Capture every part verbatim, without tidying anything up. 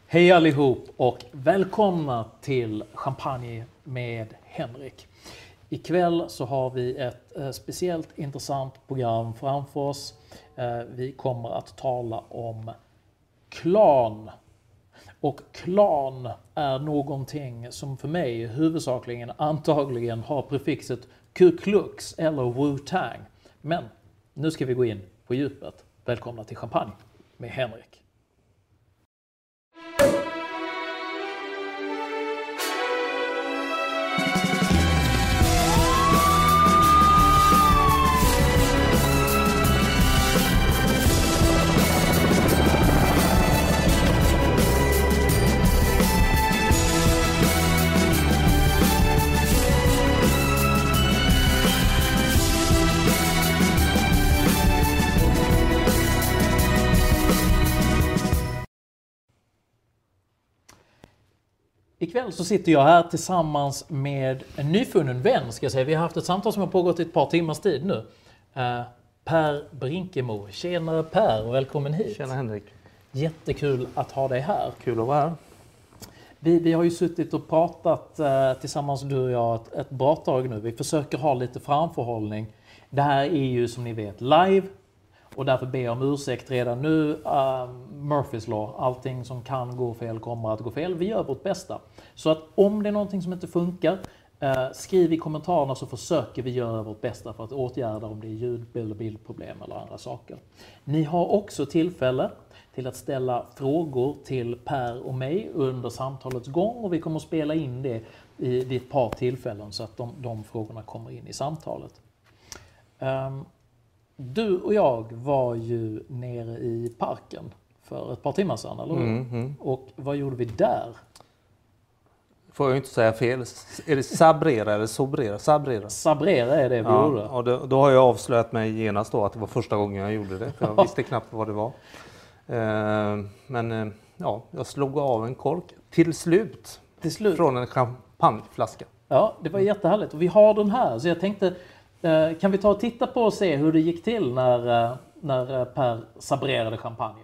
Hej allihop och välkomna till Champagne med Henrik. Ikväll så har vi ett eh, speciellt intressant program framför oss. Eh, vi kommer att tala om klan. Och klan är någonting som för mig huvudsakligen antagligen har prefixet Ku Klux eller Wu-Tang. Men nu ska vi gå in på djupet. Välkomna till Champagne med Henrik. Ikväll så sitter jag här tillsammans med en nyfunnen vän, ska jag säga. Vi har haft ett samtal som har pågått i ett par timmars tid nu. Uh, Per Brinkemo. Tjena Per och välkommen hit. Tjena Henrik. Jättekul att ha dig här. Kul att vara här. Vi, vi har ju suttit och pratat uh, tillsammans du och jag ett, ett bra tag nu. Vi försöker ha lite framförhållning. Det här är ju som ni vet live. Och därför ber jag om ursäkt redan nu. Uh, Murphys Law, allting som kan gå fel kommer att gå fel. Vi gör vårt bästa. Så att om det är någonting som inte funkar, uh, skriv i kommentarerna så försöker vi göra vårt bästa för att åtgärda om det är ljud- eller bildproblem eller andra saker. Ni har också tillfälle till att ställa frågor till Per och mig under samtalets gång. Och vi kommer att spela in det i, vid ett par tillfällen så att de, de frågorna kommer in i samtalet. Um, Du och jag var ju nere i parken för ett par timmar sedan, eller hur? Mm, mm. Och vad gjorde vi där? Får jag inte säga fel. Är det sabrera eller sobrera? Sabrera. Sabrera är det vi ja, gjorde. Och då, då har jag avslöjat mig genast då att det var första gången jag gjorde det. För jag visste knappt vad det var. Eh, men eh, ja, jag slog av en kork till slut. Till slut? Från en champagneflaska. Ja, det var jättehärligt. Och vi har den här. Så jag tänkte, eh, kan vi ta och titta på och se hur det gick till när, eh, när Per sabrerade champagnen?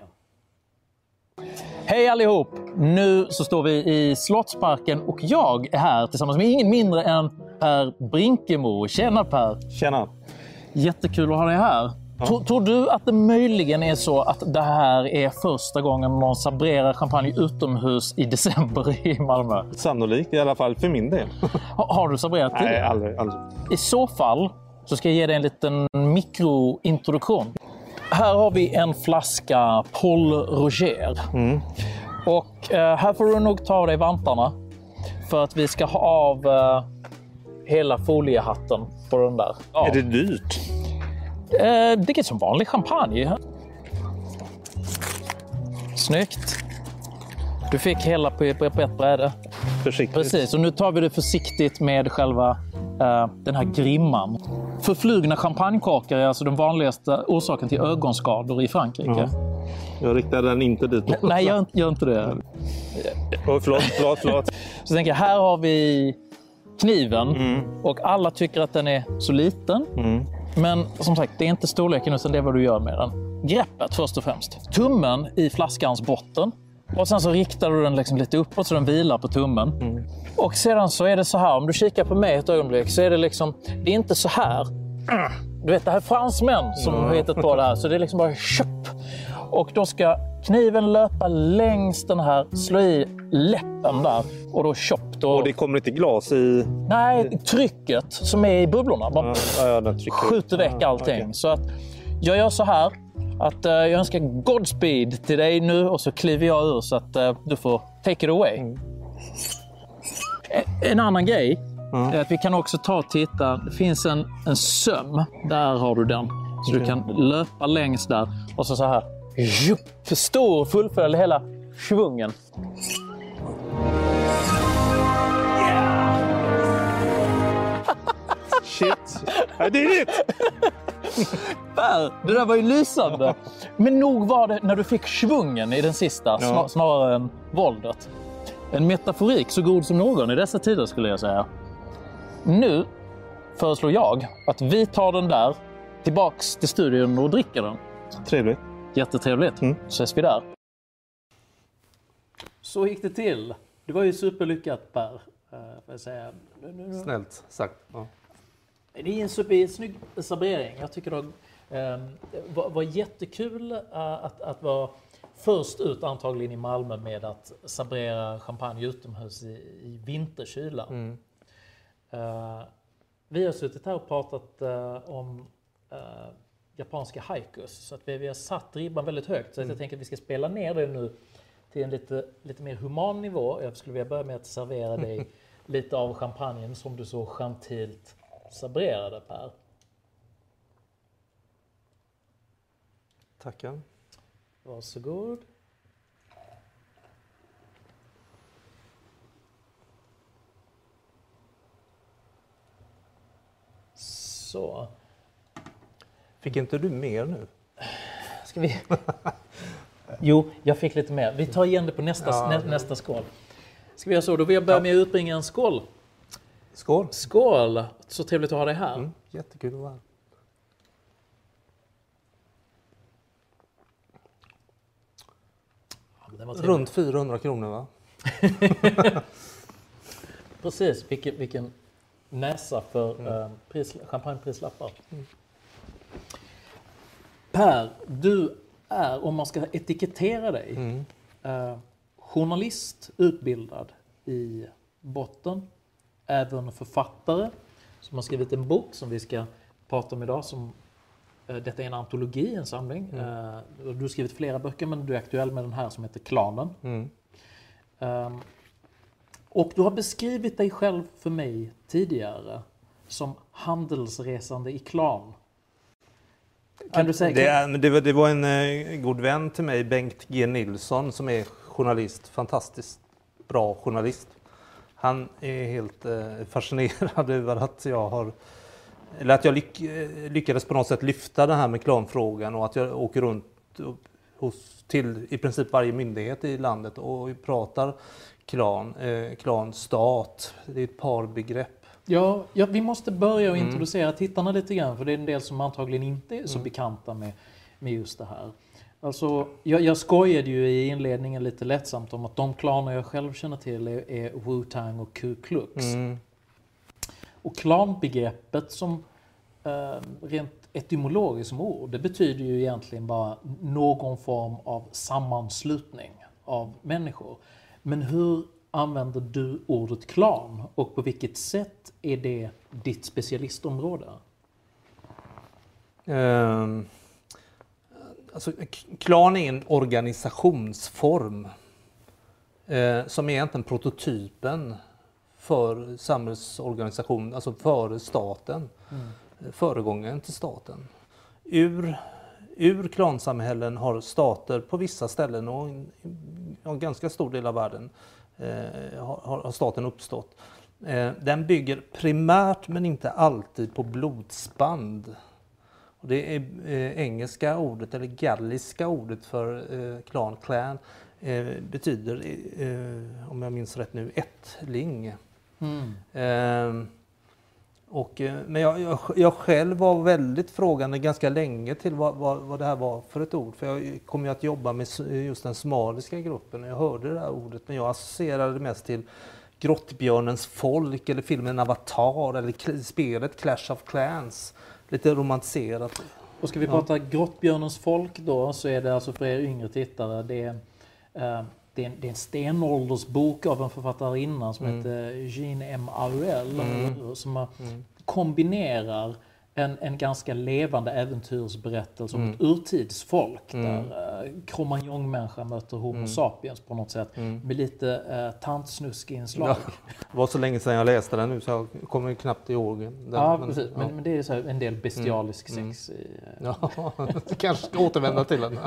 Hej allihop! Nu så står vi i Slottsparken och jag är här tillsammans med ingen mindre än Per Brinkemo. Tjena Per! Tjena! Jättekul att ha dig här. Ja. Tror, tror du att det möjligen är så att det här är första gången någon sabrerar champagne utomhus i december i Malmö? Sannolikt, i alla fall för min del. Ha, har du sabrerat till? Nej, aldrig, aldrig. I så fall så ska jag ge dig en liten mikrointroduktion. Här har vi en flaska Paul Roger. Mm. Och eh, här får du nog ta av dig vantarna. För att vi ska ha av eh, hela foliehatten på den där. Ja. Är det dyrt? Eh, det är som vanlig champagne. Snyggt. Du fick hela på, på, på ett bräde. Försiktigt. Precis, och nu tar vi det försiktigt med själva eh, den här grimman. Förflugna champagnekorkar är alltså den vanligaste orsaken till ögonskador i Frankrike. Ja. Jag riktar den inte dit. Nej, gör, gör inte det. Oh, förlåt, förlåt, förlåt. Så tänker jag, här har vi kniven. Mm. Och alla tycker att den är så liten. Mm. Men som sagt, det är inte storleken utan det är vad du gör med den. Greppet först och främst. Tummen i flaskans botten. Och sen så riktar du den liksom lite uppåt så den vilar på tummen. Mm. Och sedan så är det så här, om du kikar på mig ett ögonblick så är det liksom, det är inte så här. Du vet, det här är fransmän som har hittat på det här. Så det är liksom bara köp. Och då ska kniven löpa längs den här, slå i läppen där. Och då köp. Då... Och det kommer inte glas i... Nej, trycket som är i bubblorna. Bara ja, ja, den skjuter väck allting. Okay. Så att jag gör så här. Att uh, jag önskar Godspeed till dig nu och så kliver jag ur så att uh, du får take it away. Mm. En annan grej mm. är att vi kan också ta och titta. Det finns en, en söm. Där har du den. Så okay. du kan löpa längs där och så så här. Förstå och fullfölja hela svungen. Yeah. Shit, I did it! Det där var ju lysande. Men nog var det när du fick svungen i den sista, ja. snarare än våldet. En metaforik så god som någon i dessa tider skulle jag säga. Nu föreslår jag att vi tar den där tillbaks till studion och dricker den. Trevligt. Jättetrevligt. Mm. Så ses vi där. Så gick det till. Det var ju superlyckat, Per. Uh, får jag säga. Snällt sagt. Ja. Det är en supersnygg sabrering. Jag tycker det um, var, var jättekul uh, att, att vara först ut antagligen i Malmö med att sabrera champagne utomhus i, i vinterkyla. Mm. Uh, vi har suttit här och pratat uh, om uh, japanska haikus. Så att vi, vi har satt ribban väldigt högt. Så att jag tänker att vi ska spela ner det nu till en lite, lite mer human nivå. Jag skulle vilja börja med att servera dig lite av champagnen som du så gentilt sabrerade, Per. Tackar. Varsågod. Så. Fick inte du mer nu? Ska vi... Jo, jag fick lite mer. Vi tar igen det på nästa, ja, nä, nästa skål. Ska vi göra så? Då vill jag börja med att utbringa en skål. Skål. Skål! Så trevligt att ha dig här. Mm, jättekul att vara här. Ja, runt fyrahundra kronor, va? Precis, vilken, vilken näsa för mm. uh, pris, champagneprislappar. Mm. Per, du är, om man ska etikettera dig, mm. uh, journalist, utbildad i botten, även författare som har skrivit en bok som vi ska prata om idag. Som, uh, detta är en antologi, en samling. Mm. Uh, du har skrivit flera böcker, men du är aktuell med den här som heter Klanen. Mm. Um, och du har beskrivit dig själv för mig tidigare som handelsresande i klan. Kan du säga? Det, är, det, var, det var en eh, god vän till mig, Bengt G. Nilsson, som är journalist, fantastiskt bra journalist. Han är helt eh, fascinerad över att jag har, eller att jag lyck, lyckades på något sätt lyfta det här med klanfrågan och att jag åker runt hos, till i princip varje myndighet i landet och pratar klan, eh, klan, stat. Det är ett par begrepp. Ja, ja, vi måste börja och introducera mm. tittarna lite grann, för det är en del som antagligen inte är så mm. bekanta med, med just det här. Alltså, jag, jag skojade ju i inledningen lite lättsamt om att de klaner jag själv känner till är, är Wu-Tang och Ku Klux. Mm. Och klanbegreppet som eh, rent etymologiskt som ord, det betyder ju egentligen bara någon form av sammanslutning av människor. Men hur använder du ordet klan och på vilket sätt är det ditt specialistområde? Um, alltså, klan är en organisationsform eh, som är egentligen prototypen för samhällsorganisation, alltså före staten, mm. föregångaren till staten. Ur, ur klansamhällen har stater på vissa ställen och en ganska stor del av världen Eh, har, har staten uppstått. Eh, den bygger primärt men inte alltid på blodsband. Och det är eh, engelska ordet eller galliska ordet för eh, klan, clan, eh, betyder, eh, om jag minns rätt nu, ättling. Mm. Eh, och, men jag, jag, jag själv var väldigt frågande ganska länge till vad, vad, vad det här var för ett ord. För jag kom ju att jobba med just den somaliska gruppen och jag hörde det här ordet. Men jag associerade det mest till Grottbjörnens folk eller filmen Avatar eller spelet Clash of Clans. Lite romantiserat. Och ska vi prata ja. Grottbjörnens folk då, så är det alltså för er yngre tittare, det är, eh, det är, en, det är en stenåldersbok av en författarinna som mm. heter Jean M. Auel mm. som mm. kombinerar en, en ganska levande äventyrsberättelse om mm. ett urtidsfolk mm. där eh, Cro-Magnon-människan möter Homo mm. sapiens på något sätt mm. med lite eh, tantsnusk-inslag. Ja, det var så länge sedan jag läste den nu så jag kommer knappt ihåg den. Ja, men, precis. Men, ja. men det är så här en del bestialisk mm. sex. I, eh. Ja, du kanske ska återvända till den.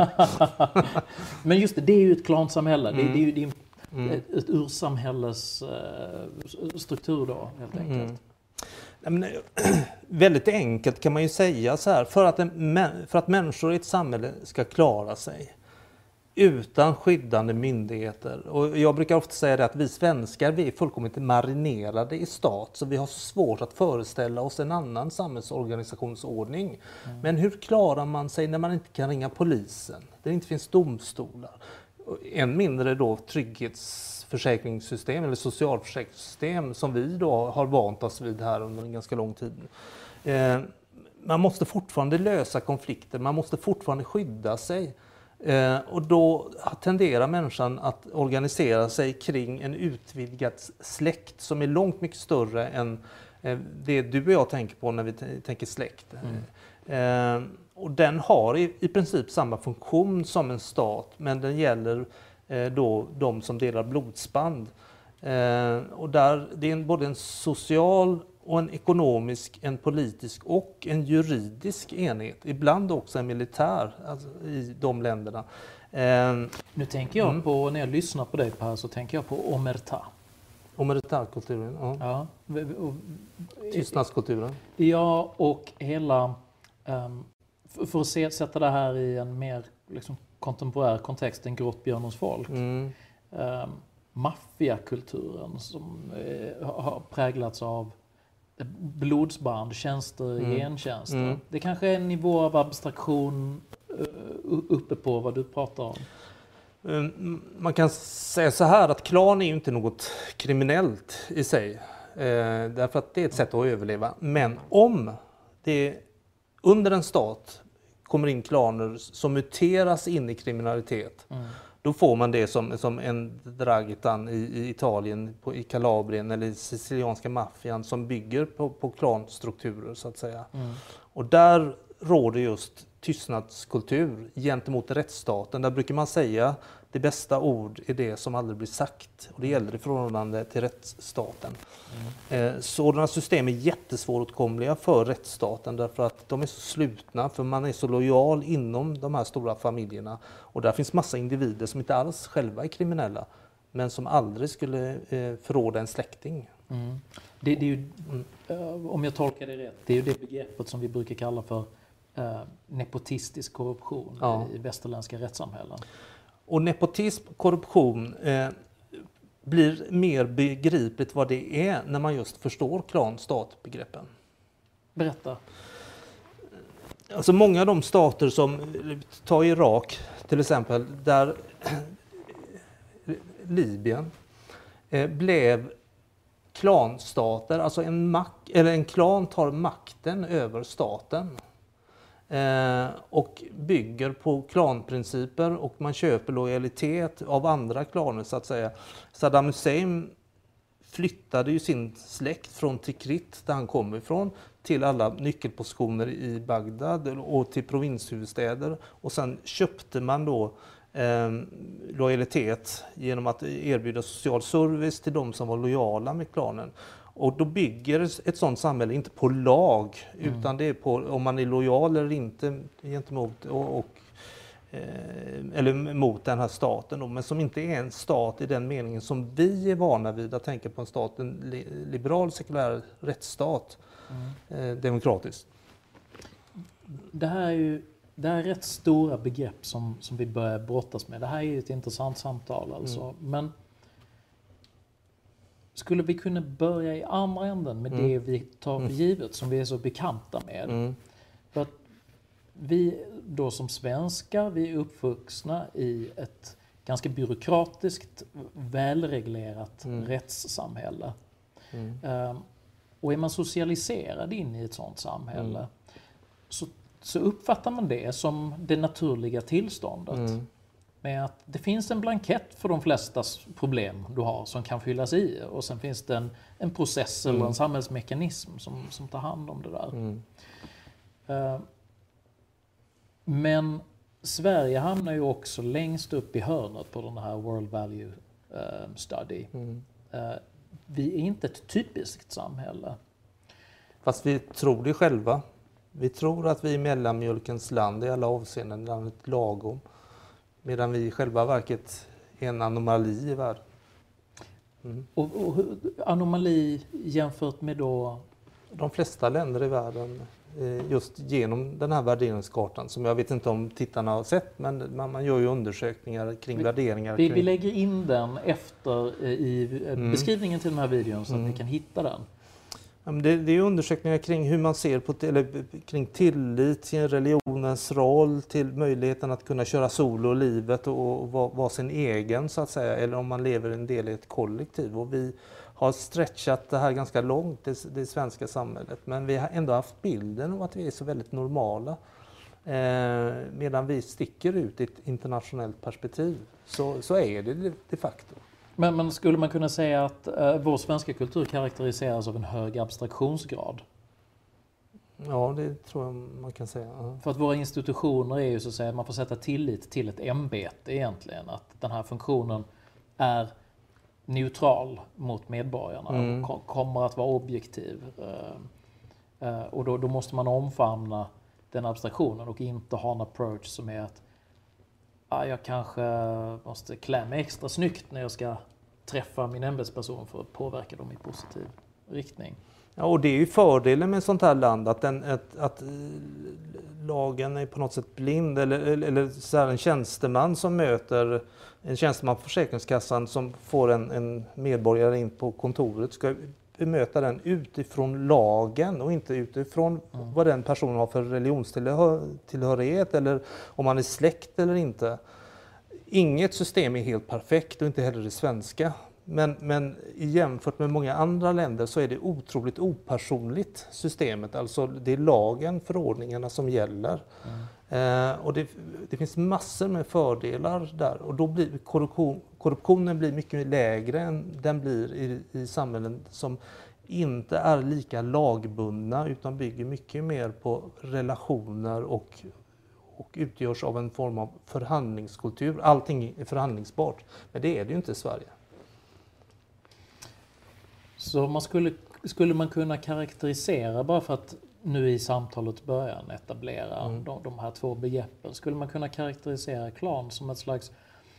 Men just det, det är ju ett klansamhälle. Mm. Det, det är ju det är mm. ett, ett ursamhälles eh, struktur då, helt enkelt. Mm. Men, väldigt enkelt kan man ju säga så här, för att, en, för att människor i ett samhälle ska klara sig utan skyddande myndigheter. Och jag brukar ofta säga det att vi svenskar, vi är fullkomligt marinerade i stat, så vi har så svårt att föreställa oss en annan samhällsorganisationsordning. Mm. Men hur klarar man sig när man inte kan ringa polisen, där det inte finns domstolar? än mindre då trygghetsförsäkringssystem eller socialförsäkringssystem som vi då har vant oss vid här under en ganska lång tid. Eh, man måste fortfarande lösa konflikter, man måste fortfarande skydda sig. Eh, och då tenderar människan att organisera sig kring en utvidgad släkt som är långt mycket större än eh, det du och jag tänker på när vi t- tänker släkt. Mm. Eh, och den har i, i princip samma funktion som en stat, men den gäller eh, då de som delar blodsband. Eh, och där, det är en, både en social och en ekonomisk, en politisk och en juridisk enhet. Ibland också en militär alltså, i de länderna. Eh, Nu tänker jag mm. på, när jag lyssnar på dig Per, så tänker jag på omerta. Omerta-kulturen, ja. Ja. Tystnadskulturen. Ja, och hela... Um, för att se, sätta det här i en mer liksom, kontemporär kontext, en grottbjörnens folk. Mm. Um, maffiakulturen som eh, har präglats av blodsband, tjänster, Mm. gentjänster. Mm. Det kanske är en nivå av abstraktion uh, uppe på vad du pratar om. Um, man kan säga så här att klan är ju inte något kriminellt i sig. Eh, därför att det är ett sätt att överleva. Men om det under en stat kommer in klaner som muteras in i kriminalitet, mm. då får man det som, som en Dragitan i, i Italien, på, i Kalabrien eller i sicilianska maffian som bygger på, på klanstrukturer så att säga. Mm. Och där råder just tystnadskultur gentemot rättsstaten. Där brukar man säga det bästa ord är det som aldrig blir sagt. Och det gäller i förhållande till rättsstaten. Mm. Eh, sådana system är jättesvåråtkomliga för rättsstaten därför att de är så slutna, för man är så lojal inom de här stora familjerna. Och där finns massa individer som inte alls själva är kriminella, men som aldrig skulle eh, förråda en släkting. Mm. Det, det är ju, mm. om jag tolkar det rätt, det är ju det begreppet som vi brukar kalla för eh, nepotistisk korruption ja. i västerländska rättssamhällen. Och nepotism, korruption eh, blir mer begripligt vad det är när man just förstår klan-stat-begreppen. Berätta. Alltså många av de stater som, ta Irak till exempel, där Libyen eh, blev klanstater, alltså en, mak- eller en klan tar makten över staten. Eh, och bygger på klanprinciper och man köper lojalitet av andra klaner så att säga. Saddam Hussein flyttade ju sin släkt från Tikrit där han kommer ifrån till alla nyckelpositioner i Bagdad och till provinshuvudstäder, och sen köpte man då eh, lojalitet genom att erbjuda social service till de som var lojala med klanen. Och då bygger ett sådant samhälle inte på lag, mm. utan det är på om man är lojal eller inte gentemot och, och, eh, eller mot den här staten. Då, men som inte är en stat i den meningen som vi är vana vid att tänka på en stat, en li, liberal, sekulär rättsstat, mm. eh, demokratiskt. Det här är ju det här är rätt stora begrepp som, som vi börjar brottas med. Det här är ju ett intressant samtal alltså. Mm. Men skulle vi kunna börja i andra änden med mm. det vi tar för givet, som vi är så bekanta med? Mm. För att vi då som svenskar, vi är uppvuxna i ett ganska byråkratiskt, välreglerat mm. rättssamhälle. Mm. Um, och är man socialiserad in i ett sådant samhälle mm. så, så uppfattar man det som det naturliga tillståndet. Mm. Med att det finns en blankett för de flesta problem du har som kan fyllas i, och sen finns det en, en process mm. eller en samhällsmekanism som, som tar hand om det där. Mm. Uh, men Sverige hamnar ju också längst upp i hörnet på den här World Value uh, Study. Mm. Uh, vi är inte ett typiskt samhälle. Fast vi tror det själva. Vi tror att vi är mellanmjölkens land i alla avseenden, landet lagom. Medan vi i själva verket är en anomali i världen. Mm. Och, och anomali jämfört med då? De flesta länder i världen, just genom den här värderingskartan som jag vet inte om tittarna har sett, men man, man gör ju undersökningar kring vi, värderingar. Vi, kring... vi lägger in den efter i beskrivningen till den här videon så att mm. ni kan hitta den. Ja, men det, det är undersökningar kring hur man ser på eller, kring tillit till religionens roll, till möjligheten att kunna köra solo i livet och, och vara, vara sin egen så att säga, eller om man lever en del i ett kollektiv. Och vi har stretchat det här ganska långt, det, det svenska samhället, men vi har ändå haft bilden av att vi är så väldigt normala. Eh, medan vi sticker ut i ett internationellt perspektiv, så, så är det de facto. Men, men skulle man kunna säga att eh, vår svenska kultur karaktäriseras av en hög abstraktionsgrad? Ja, det tror jag man kan säga. Ja. För att våra institutioner är ju så att säga, man får sätta tillit till ett ämbete egentligen. Att den här funktionen är neutral mot medborgarna mm. och kommer att vara objektiv. Eh, eh, och då, då måste man omfamna den abstraktionen och inte ha en approach som är att ah, jag kanske måste klä mig extra snyggt när jag ska träffa min ämbetsperson för att påverka dem i positiv riktning. Ja, och det är ju fördelen med ett sånt här land, att, den, att, att lagen är på något sätt blind, eller, eller så här en tjänsteman som möter en tjänsteman på Försäkringskassan som får en, en medborgare in på kontoret ska bemöta den utifrån lagen och inte utifrån mm. vad den personen har för religionstillhörighet eller om man är släkt eller inte. Inget system är helt perfekt och inte heller det svenska. Men, men jämfört med många andra länder så är det otroligt opersonligt systemet. Alltså det är lagen, förordningarna som gäller. Mm. Eh, och det, det finns massor med fördelar där. Och då blir korruption, korruptionen blir mycket lägre än den blir i, i samhällen som inte är lika lagbundna utan bygger mycket mer på relationer och, och utgörs av en form av förhandlingskultur. Allting är förhandlingsbart, men det är det ju inte i Sverige. Så man skulle, skulle man kunna karaktärisera, bara för att nu i samtalets början etablera mm. de, de här två begreppen, skulle man kunna karaktärisera klan som ett slags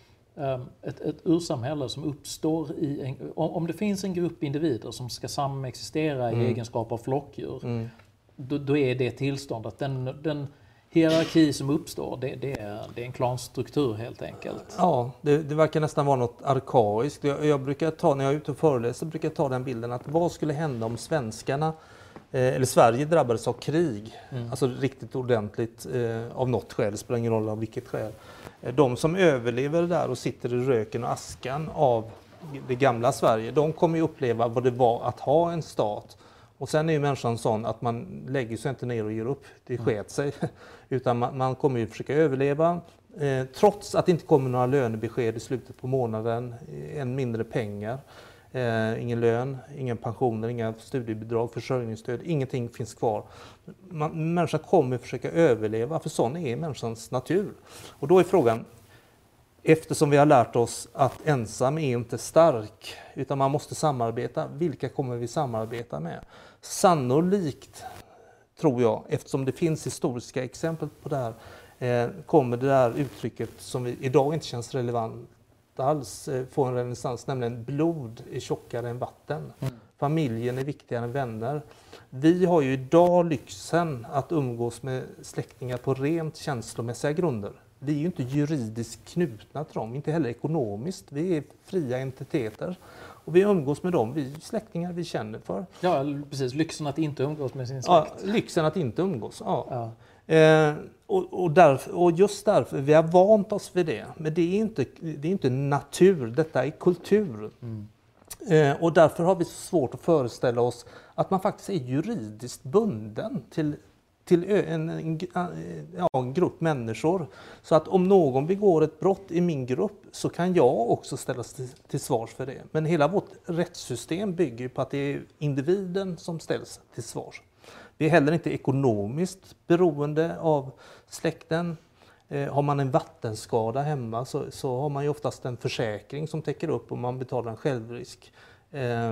um, ett, ett ursamhälle som uppstår i en, om, om det finns en grupp individer som ska samexistera mm. i egenskap av flockdjur, mm. då, då är det tillstånd att den, den hierarki som uppstår, det, det, är, det är en klanstruktur helt enkelt. Ja, det, det verkar nästan vara något arkaiskt. Jag, jag brukar ta, när jag är ute och föreläser, brukar jag ta den bilden att vad skulle hända om svenskarna, eh, eller Sverige drabbades av krig, mm. alltså riktigt ordentligt eh, av något skäl, det spelar ingen roll av vilket skäl. Eh, de som överlever där och sitter i röken och askan av det gamla Sverige, de kommer ju uppleva vad det var att ha en stat. Och sen är ju människan sån att man lägger sig inte ner och ger upp, det sket sig. Utan man, man kommer ju försöka överleva, eh, trots att det inte kommer några lönebesked i slutet på månaden, än mindre pengar. Eh, ingen lön, ingen pensioner, inga studiebidrag, försörjningsstöd, ingenting finns kvar. Man, människan kommer försöka överleva, för sån är människans natur. Och då är frågan, eftersom vi har lärt oss att ensam är inte stark, utan man måste samarbeta, vilka kommer vi samarbeta med? Sannolikt, tror jag, eftersom det finns historiska exempel på det här, eh, kommer det där uttrycket som vi idag inte känns relevant alls eh, få en renässans, nämligen blod är tjockare än vatten. Mm. Familjen är viktigare än vänner. Vi har ju idag lyxen att umgås med släktingar på rent känslomässiga grunder. Vi är ju inte juridiskt knutna till dem, inte heller ekonomiskt. Vi är fria entiteter. Och vi umgås med dem, vi släktingar vi känner för. Ja, precis. Lyxen att inte umgås med sin släkt. Ja, lyxen att inte umgås, ja. ja. Eh, och, och, därför, och just därför, vi har vant oss vid det. Men det är inte, det är inte natur, detta är kultur. Mm. Eh, och därför har vi så svårt att föreställa oss att man faktiskt är juridiskt bunden till till en, en, ja, en grupp människor. Så att om någon begår ett brott i min grupp så kan jag också ställas till, till svars för det. Men hela vårt rättssystem bygger på att det är individen som ställs till svars. Vi är heller inte ekonomiskt beroende av släkten. Eh, har man en vattenskada hemma så, så har man ju oftast en försäkring som täcker upp och man betalar en självrisk. Eh,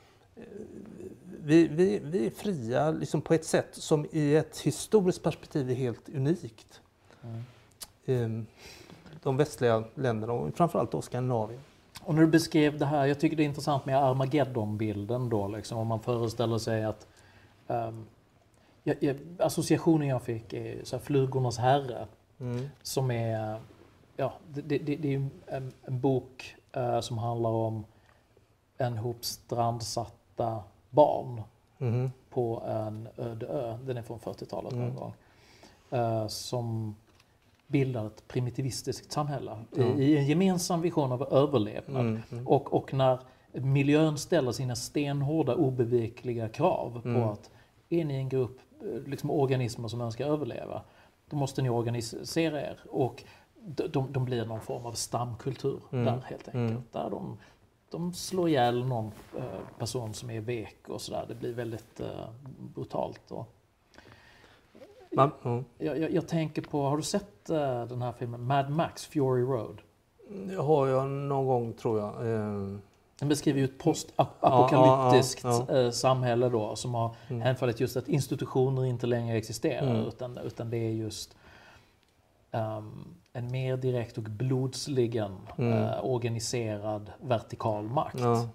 Vi, vi, vi är fria liksom på ett sätt som i ett historiskt perspektiv är helt unikt. Mm. De västliga länderna och framförallt då Skandinavien. Och när du beskrev det här, jag tycker det är intressant med Armageddon-bilden då, liksom, om man föreställer sig att um, jag, jag, associationen jag fick är så här, Flugornas herre, mm. som är, ja, det, det, det är en, en bok uh, som handlar om en hop strandsatta barn Mm. på en öde ö, den är från fyrtiotalet någon Mm. gång, uh, som bildar ett primitivistiskt samhälle Mm. i, i en gemensam vision av överlevnad. Mm. Mm. Och, och när miljön ställer sina stenhårda, obevekliga krav Mm. på att är ni en grupp liksom organismer som önskar överleva, då måste ni organisera er. Och de, de, de blir någon form av stamkultur Mm. där helt enkelt. Mm. Där de, de slår ihjäl någon eh, person som är vek och sådär. Det blir väldigt eh, brutalt. Och Man, mm. jag, jag, jag tänker på, har du sett eh, den här filmen Mad Max, Fury Road? Det har jag någon gång, tror jag. Eh, Den beskriver ju ett postapokalyptiskt Ja, ja, ja, eh, samhälle då, som har Mm. hänfallit just att institutioner inte längre existerar, Mm. utan, utan det är just um, en mer direkt och blodsligen Mm. eh, organiserad vertikal makt. ja.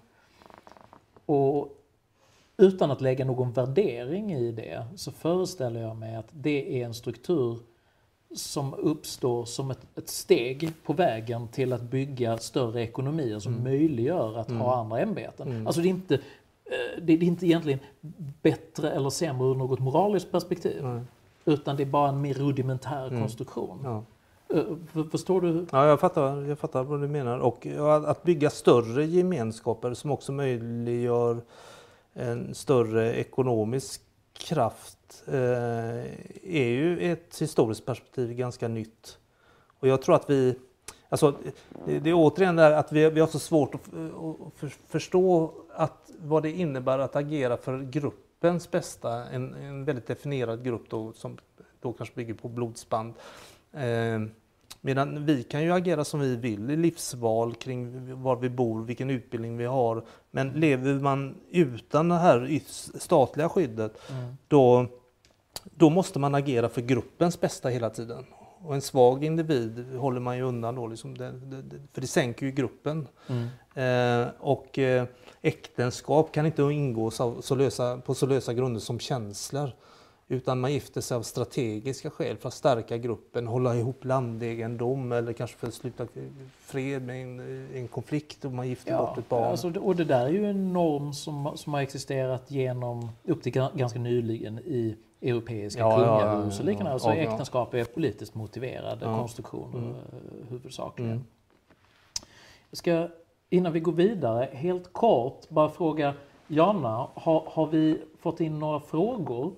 Och utan att lägga någon värdering i det så föreställer jag mig att det är en struktur som uppstår som ett, ett steg på vägen till att bygga större ekonomier som Mm. möjliggör att Mm. ha andra ämbeten. Mm. Alltså det är, inte, eh, det är inte egentligen bättre eller sämre ur något moraliskt perspektiv, Nej. utan det är bara en mer rudimentär Mm. konstruktion. Ja. Eh, för- Förstår du? Ja, jag fattar, jag fattar vad du menar. Och ja, att bygga större gemenskaper som också möjliggör en större ekonomisk kraft eh, är ju ett historiskt perspektiv ganska nytt. Och jag tror att vi, alltså det, det är återigen där att vi, vi har så svårt att, att för, förstå att, vad det innebär att agera för gruppens bästa, en, en väldigt definierad grupp då, som då kanske bygger på blodsband. Eh, Medan vi kan ju agera som vi vill i livsval kring var vi bor, vilken utbildning vi har. Men lever man utan det här statliga skyddet, Mm. då, då måste man agera för gruppens bästa hela tiden. Och en svag individ håller man ju undan då, liksom det, det, det, för det sänker ju gruppen. Mm. Eh, och eh, äktenskap kan inte ingås av så lösa, på så lösa grunder som känslor. Utan man gifter sig av strategiska skäl för att stärka gruppen, hålla ihop landegendom eller kanske för att sluta fred med en, en konflikt och man gifter bort ett barn. Alltså, det- och det där är ju en norm som, som har existerat genom, upp till ga- ganska nyligen i europeiska Ja, ja, ja, kungahus och ja, liknande. ja. Alltså Ja, ja. äktenskap är politiskt motiverade Ja. konstruktioner Mm. eh, huvudsakligen. Mm. Jag ska, innan vi går vidare, helt kort bara fråga Jana, har, har vi fått in några frågor?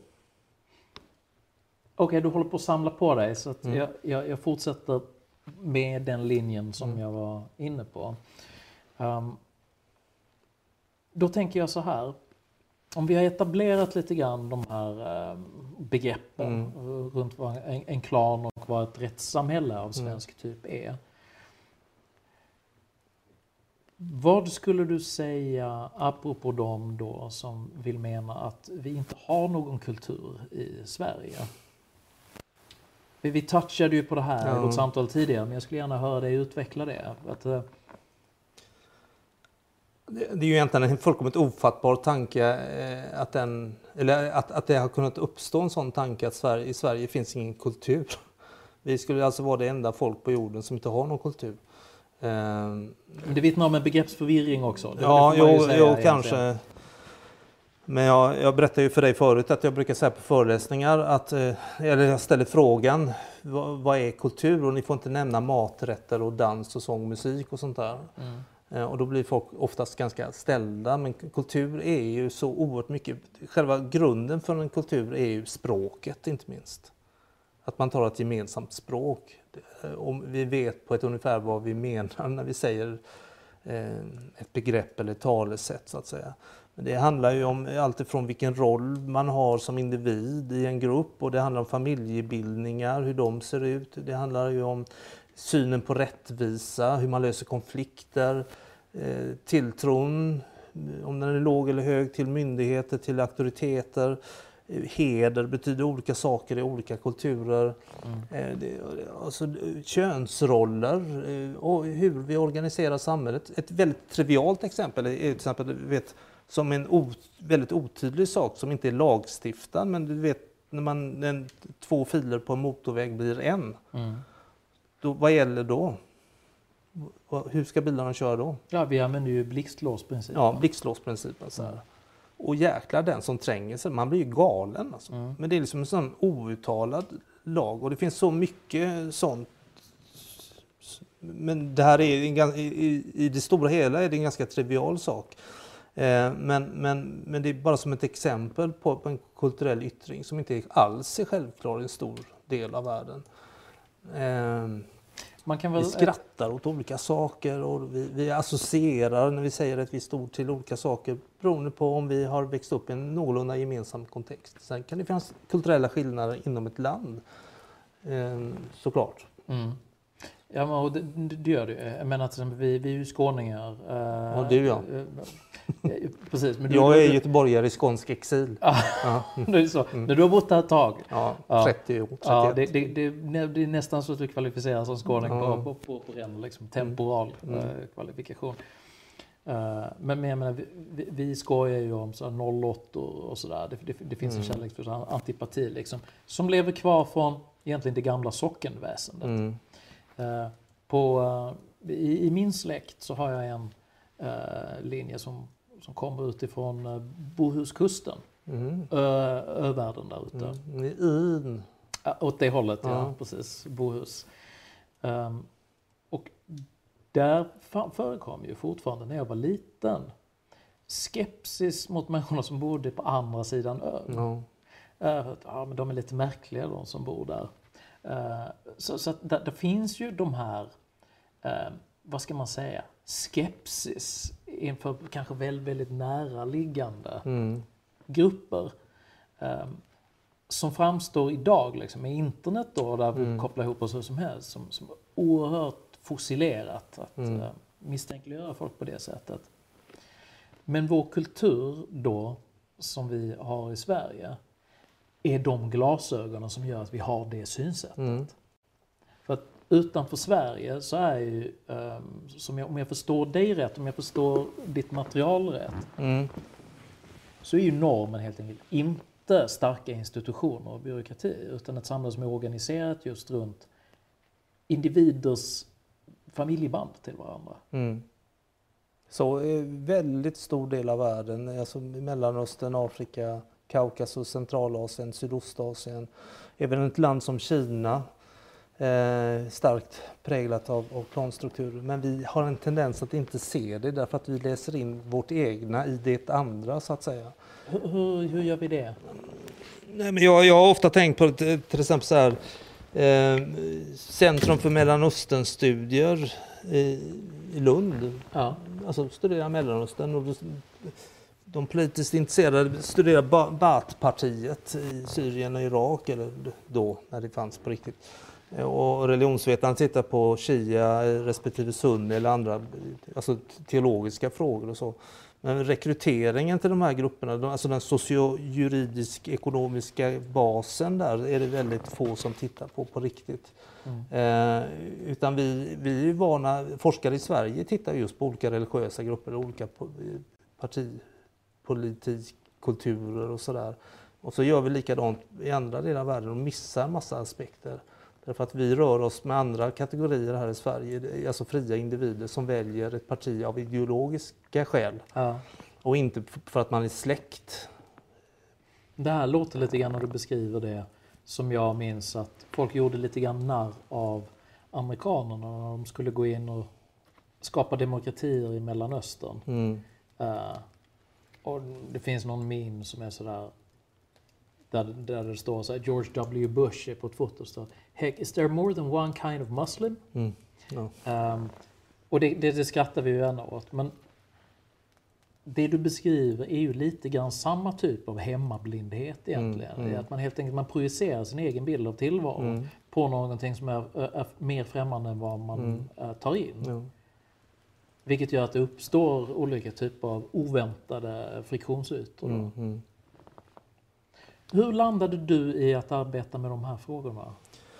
Okej, du håller på att samla på dig så att Mm. jag, jag, jag fortsätter med den linjen som Mm. jag var inne på. Um, då tänker jag så här, om vi har etablerat lite grann de här um, begreppen Mm. runt vad en, en klan och vad ett rättssamhälle av Mm. svensk typ är. Vad skulle du säga apropå dem då som vill mena att vi inte har någon kultur i Sverige? Vi, vi touchade ju på det här Ja. i vårt samtal tidigare, men jag skulle gärna höra dig utveckla det. Att, eh, Det det är ju egentligen en fullkomligt ofattbar tanke eh, att, den, eller att, att det har kunnat uppstå en sån tanke att Sverige, i Sverige finns ingen kultur. Vi skulle alltså vara det enda folk på jorden som inte har någon kultur. Eh, men det vittnar om en begreppsförvirring också. Det- Ja, det får man ju jo, säga jo egentligen. kanske. Men jag, jag berättade ju för dig förut att jag brukar säga på föreläsningar att, eh, eller jag ställer frågan, vad, vad är kultur? Och ni får inte nämna maträtter och dans och sång, musik och sånt där. Mm. Eh, Och då blir folk oftast ganska ställda, men kultur är ju så oerhört mycket, själva grunden för en kultur är ju språket inte minst. Att man tar ett gemensamt språk. Om vi vet på ett ungefär vad vi menar när vi säger eh, ett begrepp eller talesätt så att säga. Men det handlar ju om allt ifrån vilken roll man har som individ i en grupp och det handlar om familjebildningar, hur de ser ut. Det handlar ju om synen på rättvisa, hur man löser konflikter, eh, tilltron, om den är låg eller hög, till myndigheter, till auktoriteter. Eh, Heder betyder olika saker i olika kulturer. Mm. Eh, det, alltså, könsroller eh, och hur vi organiserar samhället. Ett väldigt trivialt exempel är till exempel, du vet, som en ot, väldigt otydlig sak som inte är lagstiftad, men du vet när man, en, två filer på en motorväg blir en. Mm. Då, vad gäller då? Hur ska bilarna köra då? Ja, vi använder ju blixtlåsprincipen. Ja, blixtlåsprincipen. Så här. Och jäklar den som tränger sig, man blir ju galen. Alltså. Mm. Men det är liksom en sån outtalad lag och det finns så mycket sånt. Men det här är en, i, i det stora hela är det en ganska trivial sak. Eh, men, men, men det är bara som ett exempel på, på en kulturell yttring som inte alls är självklar i en stor del av världen. Eh, Man kan väl... Vi skrattar åt olika saker och vi, vi associerar när vi säger ett visst ord till olika saker beroende på om vi har växt upp i en någorlunda gemensam kontext. Sen kan det finnas kulturella skillnader inom ett land, eh, såklart. Mm. Ja, men det, det gör det. Jag menar att vi, vi är ju skåningar. Eh, ja, du ja. Eh, precis. Men du, jag är du, göteborgare i skånsk exil. Ja, ja. Det är så. Mm. Du har bott där ett tag. Ja, trettio år. Ja, det, det, det, det är nästan så att du kvalificerar som skåning ja. på, på, på, på ren liksom, temporal mm. eh, kvalifikation. Uh, men, men jag menar, vi, vi, vi skojar ju om så noll åtta och sådär. Det, det, det finns mm. en kärleksfull antipati liksom, som lever kvar från egentligen det gamla sockenväsendet. Mm. Uh, på, uh, i, I min släkt så har jag en uh, linje som, som kommer utifrån uh, Bohuskusten. Mm. Uh, övärlden där ute. Mm. Mm. Uh, åt det hållet, ja, ja precis. Bohus. Um, och där förekom ju fortfarande när jag var liten skepsis mot människorna som bodde på andra sidan ön. Mm. Uh, ja, men de är lite märkliga de som bor där. Uh, så så att det, det finns ju de här, uh, vad ska man säga, skepsis inför kanske väldigt, väldigt näraliggande mm. grupper uh, som framstår idag liksom, med internet då, där vi mm. kopplar ihop oss hur som helst, som, som oerhört fossilerat att mm. uh, misstänkliggöra folk på det sättet. Men vår kultur då, som vi har i Sverige, är de glasögonen som gör att vi har det synsättet. Mm. För att utanför Sverige så är ju, um, som jag, om jag förstår dig rätt, om jag förstår ditt material rätt, mm. så är ju normen helt enkelt inte starka institutioner och byråkrati, utan ett samhälle som är organiserat just runt individers familjeband till varandra. Mm. Så en väldigt stor del av världen, alltså Mellanöstern, Afrika, Kaukasus, Centralasien, Sydostasien, även ett land som Kina, eh, starkt präglat av, av planstrukturer. Men vi har en tendens att inte se det därför att vi läser in vårt egna i det andra, så att säga. Hur, hur, hur gör vi det? Nej, men jag, jag har ofta tänkt på till exempel så här, eh, Centrum för Mellanösternstudier i, i Lund. Ja. Alltså studerar Mellanöstern och de politiskt intresserade studerar Baath-partiet i Syrien och Irak, eller då när det fanns på riktigt. Och religionsvetarna tittar på Shia respektive Sunni eller andra, alltså teologiska frågor och så. Men rekryteringen till de här grupperna, alltså den socio-juridisk ekonomiska basen där, är det väldigt få som tittar på på riktigt. Mm. Eh, utan vi, vi är vana, forskare i Sverige tittar just på olika religiösa grupper, olika partipolitik, kulturer och sådär. Och så gör vi likadant i andra delar av världen och missar massa aspekter. Därför att vi rör oss med andra kategorier här i Sverige, alltså fria individer som väljer ett parti av ideologiska skäl. Ja. Och inte för att man är släkt. Det här låter lite grann när du beskriver det som jag minns att folk gjorde lite grann narr av amerikanerna när de skulle gå in och skapa demokratier i Mellanöstern. Mm. Uh, och det finns någon meme som är sådär Där, där det står så här, George W. Bush är på ett foto och står, heck, is there more than one kind of Muslim? Mm. No. Um, och det, det, det skrattar vi ju gärna åt. Men det du beskriver är ju lite grann samma typ av hemmablindhet egentligen. Mm. Mm. Att man helt enkelt man projicerar sin egen bild av tillvaron mm. på någonting som är, är mer främmande än vad man mm. tar in. Mm. Vilket gör att det uppstår olika typer av oväntade friktionsytor. Mm. Mm. Hur landade du i att arbeta med de här frågorna?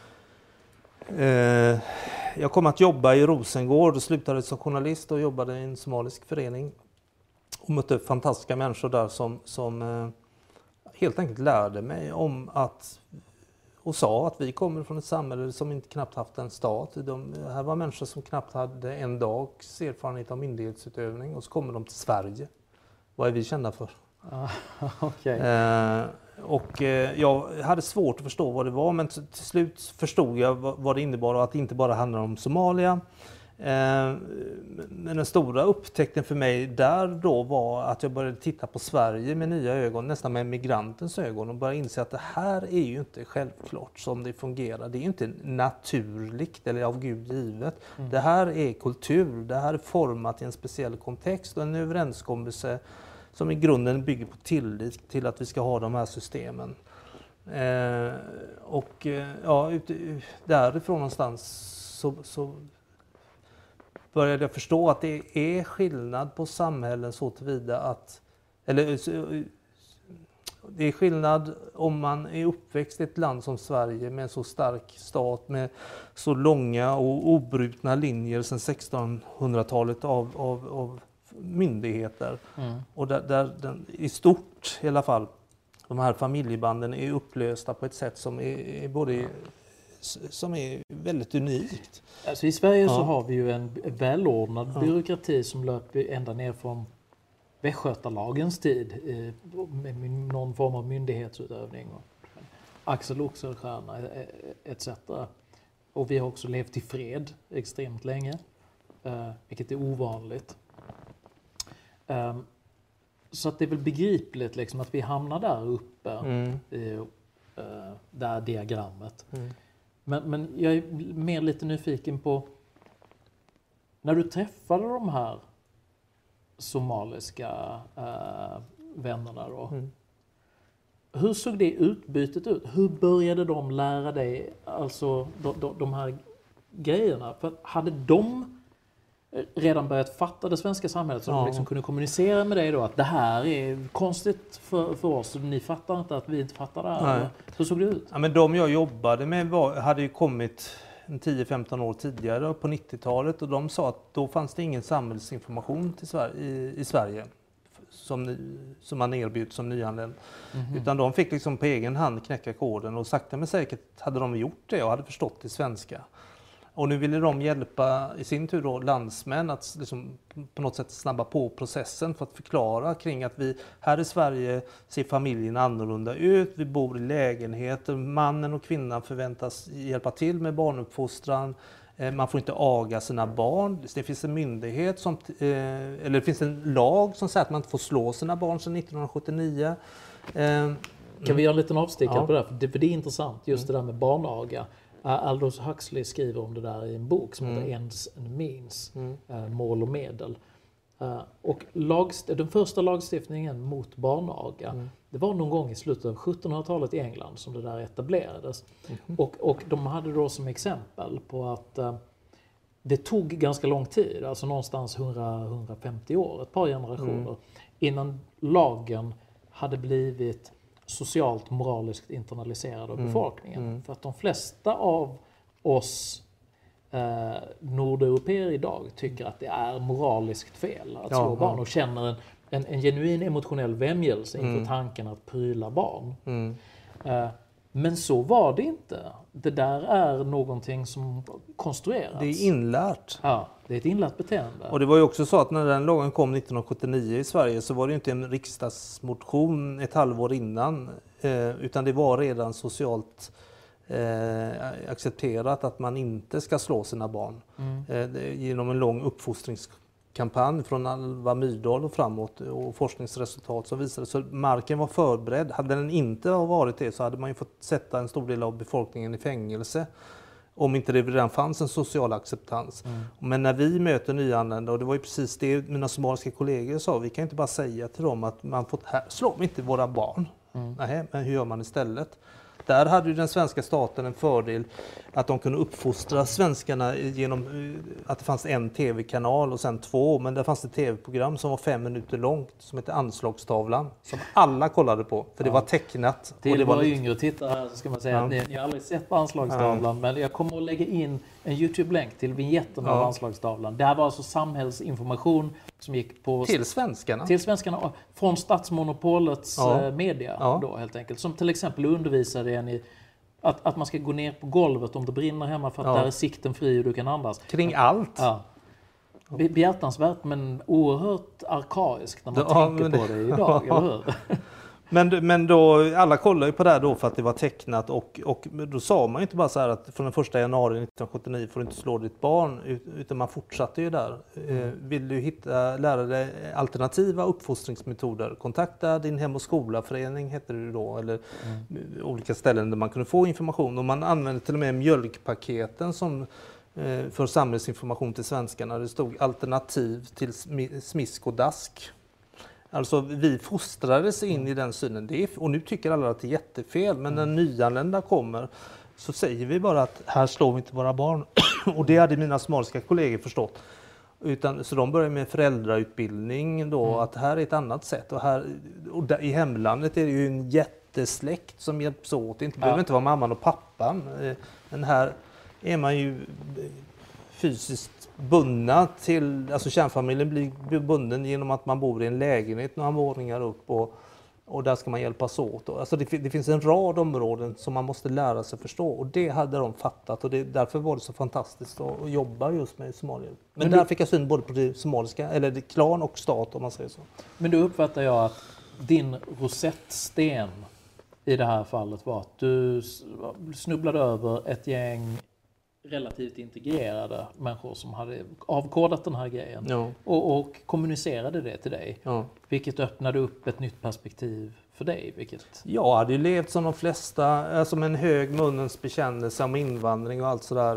Eh, jag kom att jobba i Rosengård och slutade som journalist och jobbade i en somalisk förening. Och mötte fantastiska människor där som, som eh, helt enkelt lärde mig om att, och sa att vi kommer från ett samhälle som inte knappt haft en stat. De, här var människor som knappt hade en dags erfarenhet av myndighetsutövning och så kommer de till Sverige. Vad är vi kända för? Ah, okay. Eh, och eh, jag hade svårt att förstå vad det var, men till, till slut förstod jag vad, vad det innebar och att det inte bara handlar om Somalia. Eh, men den stora upptäckten för mig där då var att jag började titta på Sverige med nya ögon, nästan med migrantens ögon, och började inse att det här är ju inte självklart som det fungerar. Det är ju inte naturligt eller av Gud givet. Mm. Det här är kultur, det här är format i en speciell kontext och en överenskommelse som i grunden bygger på tillit till att vi ska ha de här systemen. Eh, och ja, ut, därifrån någonstans så, så började jag förstå att det är skillnad på samhällen så tillvida att, eller det är skillnad om man är uppväxt i ett land som Sverige med en så stark stat med så långa och obrutna linjer sedan sextonhundratalet av, av, av myndigheter. Mm. Och där, där den, i stort i alla fall, de här familjebanden är upplösta på ett sätt som är, är både som är väldigt unikt. Alltså i Sverige ja. så har vi ju en välordnad ja. byråkrati som löper ända ner från Västgötalagens tid med någon form av myndighetsutövning. Axel Oxenstierna et cetera. Och vi har också levt i fred extremt länge, vilket är ovanligt. Så att det är väl begripligt liksom att vi hamnar där uppe mm. i det här diagrammet. Mm. Men, men jag är mer lite nyfiken på, när du träffade de här somaliska äh, vännerna då, mm. hur såg det utbytet ut? Hur började de lära dig alltså de, de, de här grejerna? För hade de redan börjat fatta det svenska samhället så ja. de liksom kunde kommunicera med dig då att det här är konstigt för, för oss och ni fattar inte att vi inte fattar det här? Nej. Hur såg det ut? Ja, men de jag jobbade med var, hade ju kommit tio femton år tidigare på nittiotalet och de sa att då fanns det ingen samhällsinformation till Sverige, i, i Sverige som, som man erbjöd som nyanländ. Mm-hmm. Utan de fick liksom på egen hand knäcka koden och sakta men säkert hade de gjort det och hade förstått det svenska. Och nu ville de hjälpa i sin tur då landsmän att liksom på något sätt snabba på processen för att förklara kring att vi här i Sverige ser familjen annorlunda ut. Vi bor i lägenheter, mannen och kvinnan förväntas hjälpa till med barnuppfostran. Man får inte aga sina barn. Det finns en myndighet som, eller det finns en lag som säger att man inte får slå sina barn sedan nittonhundrasjuttionio. Kan vi göra en liten avstickare ja. på det? För det? För det är intressant, just mm. det där med barnaga. Aldous Huxley skriver om det där i en bok som mm. heter Ends and Means, mm. äh, mål och medel. Uh, och lagst- den första lagstiftningen mot barnaga, mm. det var någon gång i slutet av sjuttonhundratalet i England som det där etablerades. Mm. Och, och de hade då som exempel på att uh, det tog ganska lång tid, alltså någonstans hundra till hundrafemtio år, ett par generationer, mm. innan lagen hade blivit socialt moraliskt internaliserad av befolkningen. Mm. Mm. För att de flesta av oss eh, nordeuropeer idag tycker att det är moraliskt fel att slå ja, barn och känner en, en, en genuin emotionell vämjelse inför mm. tanken att pryla barn. Mm. Eh, men så var det inte. Det där är någonting som konstruerats. Det är inlärt. Ja, det är ett inlärt beteende. Och det var ju också så att när den lagen kom nittonhundrasjuttionio i Sverige så var det inte en riksdagsmotion ett halvår innan. Eh, utan det var redan socialt eh, accepterat att man inte ska slå sina barn. Mm. Eh, genom en lång uppfostringskampanj från Alva Myrdal och framåt och forskningsresultat som visade så marken var förberedd. Hade den inte varit det så hade man ju fått sätta en stor del av befolkningen i fängelse. Om inte det redan fanns en social acceptans. Mm. Men när vi möter nyanlända, och det var ju precis det mina somaliska kollegor sa, vi kan inte bara säga till dem att man får här, slå inte våra barn. Mm. Nej, men hur gör man istället? Där hade ju den svenska staten en fördel att de kunde uppfostra svenskarna genom att det fanns en tv-kanal och sen två, men där fanns det tv-program som var fem minuter långt som hette Anslagstavlan som alla kollade på, för det ja. var tecknat. Till och det våra var yngre tittare här så ska man säga ja. att ni, ni har aldrig sett på Anslagstavlan, ja. men jag kommer att lägga in en YouTube-länk till vignetten ja. av Anslagstavlan. Det här var alltså samhällsinformation som gick på till svenskarna. Till svenskarna från statsmonopolets ja. media ja. då helt enkelt, som till exempel undervisade en i att, att man ska gå ner på golvet om det brinner hemma för att ja. där är sikten fri och du kan andas. Kring allt. Ja. Be- behjärtansvärt men oerhört arkaiskt när man Ja, tänker men på det- det idag, eller hur? Men, men då, alla kollade ju på det här då för att det var tecknat och, och då sa man ju inte bara så här att från den första januari nittonhundrasjuttionio får du inte slå ditt barn, utan man fortsatte ju där. Eh, vill du hitta, lära dig alternativa uppfostringsmetoder, kontakta din hem- och skolaförening hette det ju då, eller mm. olika ställen där man kunde få information. Och man använde till och med mjölkpaketen som eh, för samhällsinformation till svenskarna. Det stod alternativ till smi- smisk och dask. Alltså vi fostrades in i den synen, det är, och nu tycker alla att det är jättefel, men när nyanlända kommer så säger vi bara att här slår vi inte våra barn. Och det hade mina somaliska kollegor förstått. Utan, så de börjar med föräldrautbildning då, mm. att här är ett annat sätt. Och, här, och där, i hemlandet är det ju en jättesläkt som hjälps åt, det inte, ja. behöver inte vara mamman och pappan. Men här är man ju fysiskt bundna till, alltså kärnfamiljen blir bunden genom att man bor i en lägenhet några våningar upp och, och där ska man hjälpas åt. Alltså det, det finns en rad områden som man måste lära sig förstå och det hade de fattat och det, därför var det så fantastiskt att, att jobba just med Somalia. Men, Men där du, fick jag syn både på det somaliska, eller det klan och stat om man säger så. Men då uppfattar jag att din rosettsten i det här fallet var att du snubblade över ett gäng relativt integrerade människor som hade avkodat den här grejen ja. och, och kommunicerade det till dig. Ja. Vilket öppnade upp ett nytt perspektiv för dig. Vilket... Jag hade ju levt som de flesta, alltså med en hög munnens bekännelse om invandring och allt sådär.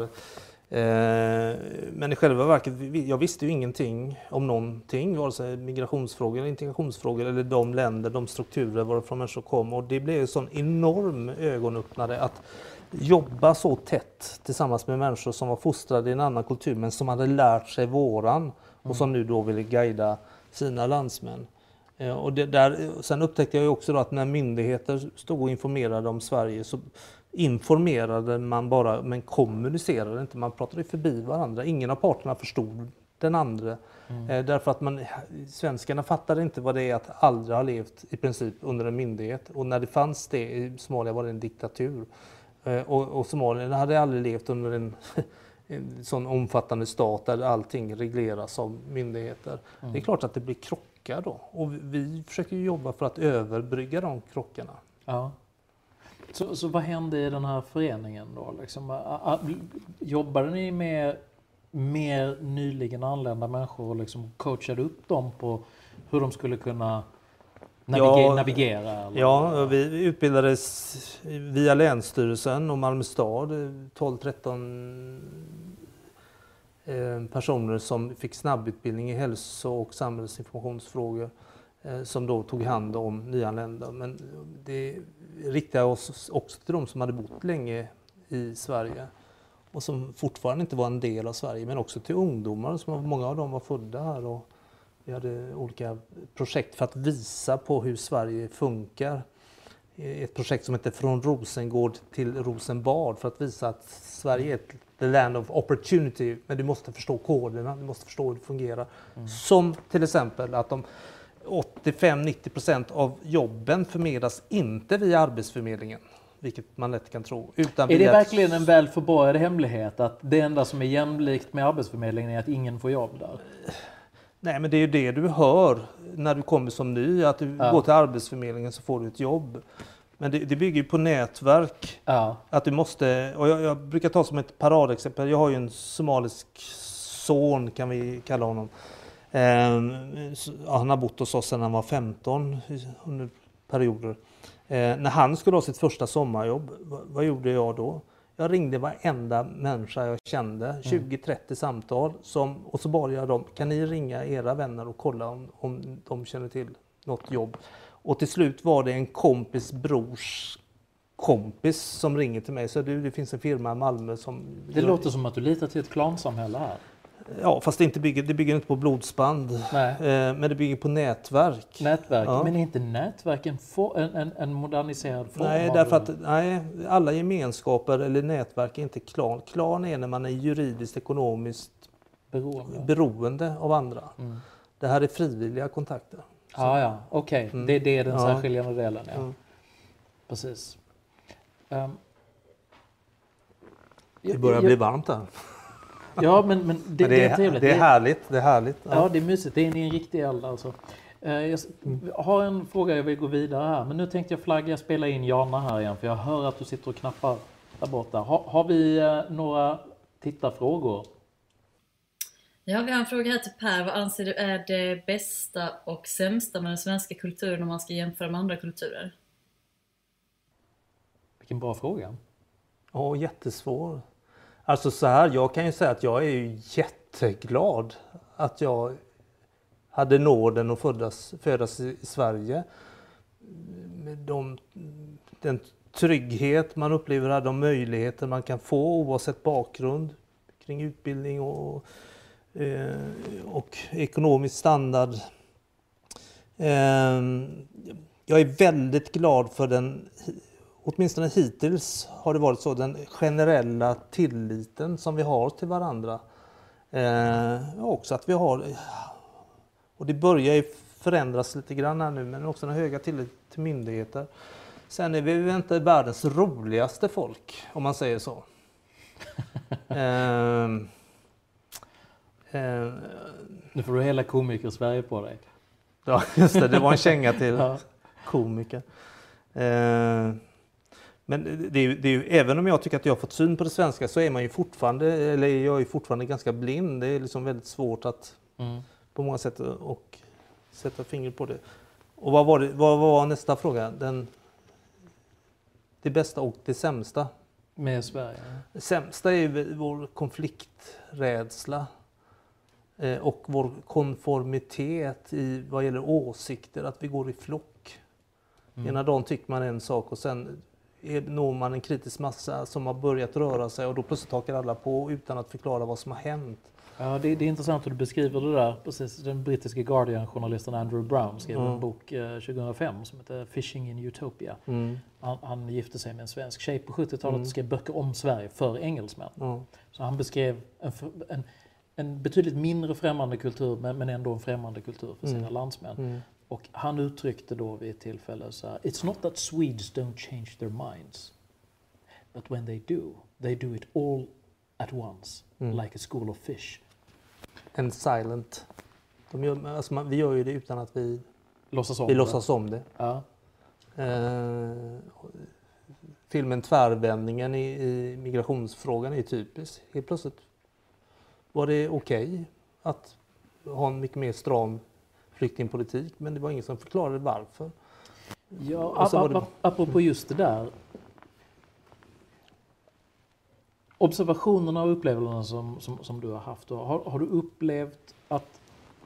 Eh, men i själva verket, jag visste ju ingenting om någonting, vare sig migrationsfrågor eller integrationsfrågor eller de länder, de strukturer varifrån människor kom. Och det blev en sån enorm ögonöppnare att jobba så tätt tillsammans med människor som var fostrade i en annan kultur men som hade lärt sig våran och som nu då ville guida sina landsmän. Eh, och det där, sen upptäckte jag ju också då att när myndigheter stod och informerade om Sverige så informerade man bara men kommunicerade inte, man pratade förbi varandra. Ingen av parterna förstod den andra. Mm. Eh, därför att man, svenskarna fattade inte vad det är att aldrig ha levt i princip under en myndighet. Och när det fanns det i Somalia var det en diktatur. Och, och Somalia hade aldrig levt under en, en sån omfattande stat där allting regleras av myndigheter. Mm. Det är klart att det blir krockar då. Och vi, vi försöker jobba för att överbrygga de krockarna. Ja. Så, så vad hände i den här föreningen då? Liksom, jobbade ni med mer nyligen anlända människor och liksom coachade upp dem på hur de skulle kunna Navigera, ja, navigera eller? Ja, vi utbildades via Länsstyrelsen och Malmö stad, tolv tretton personer som fick snabbutbildning i hälso- och samhällsinformationsfrågor som då tog hand om nyanlända. Men det riktade oss också till de som hade bott länge i Sverige och som fortfarande inte var en del av Sverige, men också till ungdomar som många av dem var födda här. Och vi hade olika projekt för att visa på hur Sverige funkar. Ett projekt som heter Från Rosengård till Rosenbad för att visa att Sverige är ett the land of opportunity. Men du måste förstå koderna, du måste förstå hur det fungerar. Mm. Som till exempel att de åttiofem till nittio procent av jobben förmedlas inte via Arbetsförmedlingen. Vilket man lätt kan tro. Utan är det verkligen en väl förborgad hemlighet att det enda som är jämlikt med Arbetsförmedlingen är att ingen får jobb där? Nej, men det är ju det du hör när du kommer som ny, att du ja. går till Arbetsförmedlingen så får du ett jobb. Men det, det bygger ju på nätverk. Ja. Att du måste, och jag, jag brukar ta som ett paradexempel, jag har ju en somalisk son kan vi kalla honom. Eh, ja, han har bott hos oss sedan han var femton under perioder. Eh, när han skulle ha sitt första sommarjobb, vad, vad gjorde jag då? Jag ringde varenda människa jag kände, tjugo trettio samtal. Som, och så bad jag dem, kan ni ringa era vänner och kolla om, om de känner till något jobb. Och till slut var det en kompis brors kompis som ringer till mig. Så du, det finns en firma i Malmö som... Det låter som att du litar till ett klansamhälle här. Ja, fast det, inte bygger, det bygger inte på blodsband. Nej. Eh, men det bygger på nätverk. Nätverk, ja. Men är inte nätverk en, for, en, en, en moderniserad form? Nej, därför att nej, alla gemenskaper eller nätverk är inte klan. Klan är när man är juridiskt, ekonomiskt beroende, beroende av andra. Mm. Det här är frivilliga kontakter. Så. Ah, ja, okej. Okay. Mm. Det, det är den ja. särskiljande delen. Ja. Mm. Precis. Um, det börjar jag, bli varmt här. Ja, men, men, det, Men det, det är är, trevligt. det är härligt. Det är härligt. Ja, ja det är mysigt. Det är en, en riktig eld alltså. Jag har en fråga jag vill gå vidare här. Men nu tänkte jag flagga, spela in Jana här igen. För jag hör att du sitter och knappar där borta. Har, har vi några tittarfrågor? Ja, vi har en fråga här till Per. Vad anser du är det bästa och sämsta med den svenska kulturen om man ska jämföra med andra kulturer? Vilken bra fråga. Ja, jättesvår. Alltså så här, jag kan ju säga att jag är ju jätteglad att jag hade nåden att födas, födas i Sverige. Med de, den trygghet man upplever här, de möjligheter man kan få oavsett bakgrund kring utbildning och, eh, och ekonomisk standard. Eh, jag är väldigt glad för den, åtminstone hittills har det varit så, den generella tilliten som vi har till varandra. Eh, också att vi har, och det börjar ju förändras lite grann här nu, men också den höga tillit till myndigheter. Sen är vi ju inte världens roligaste folk, om man säger så. eh, eh, Nu får du hela komiker Sverige på dig. ja, just det, det var en känga till Ja. komiker. Eh, Men det är, ju, det är ju, även om jag tycker att jag har fått syn på det svenska så är man ju fortfarande, eller jag är fortfarande ganska blind. Det är liksom väldigt svårt att Mm. på många sätt och sätta fingret på det. Och vad var, det, vad var nästa fråga? Den, det bästa och det sämsta? Med Sverige. Det sämsta är ju vår konflikträdsla eh, och vår konformitet i vad gäller åsikter, att vi går i flock. Mm. Ena dagen tycker man en sak och sen är, når man en kritisk massa som har börjat röra sig och då plötsligt hakar alla på utan att förklara vad som har hänt. Ja, det, det är intressant hur du beskriver det där. Precis, den brittiska Guardian-journalisten Andrew Brown skrev Mm. en bok eh, tjugohundrafem som heter Fishing in Utopia. Mm. Han, han gifte sig med en svensk tjej på sjuttiotalet Mm. och skrev böcker om Sverige för engelsmän. Ja. Så han beskrev en, fr- en, en betydligt mindre främmande kultur men, men ändå en främmande kultur för sina Mm. landsmän. Mm. Och han uttryckte då vid ett tillfälle så här: It's not that Swedes don't change their minds. But when they do, they do it all at once. Mm. Like a school of fish. And silent. De gör, alltså man, vi gör ju det utan att vi, Låtsas om vi det. låtsas om det. Ja. Eh, filmen Tvärvändningen i, i migrationsfrågan är typisk. Helt plötsligt var det okej okay att ha en mycket mer stram flyktingpolitik, men det var ingen som förklarade varför. Ja, Och så var det- ap- ap- apropå just det där. Observationerna och upplevelserna som, som, som du har haft, då, har, har du upplevt att,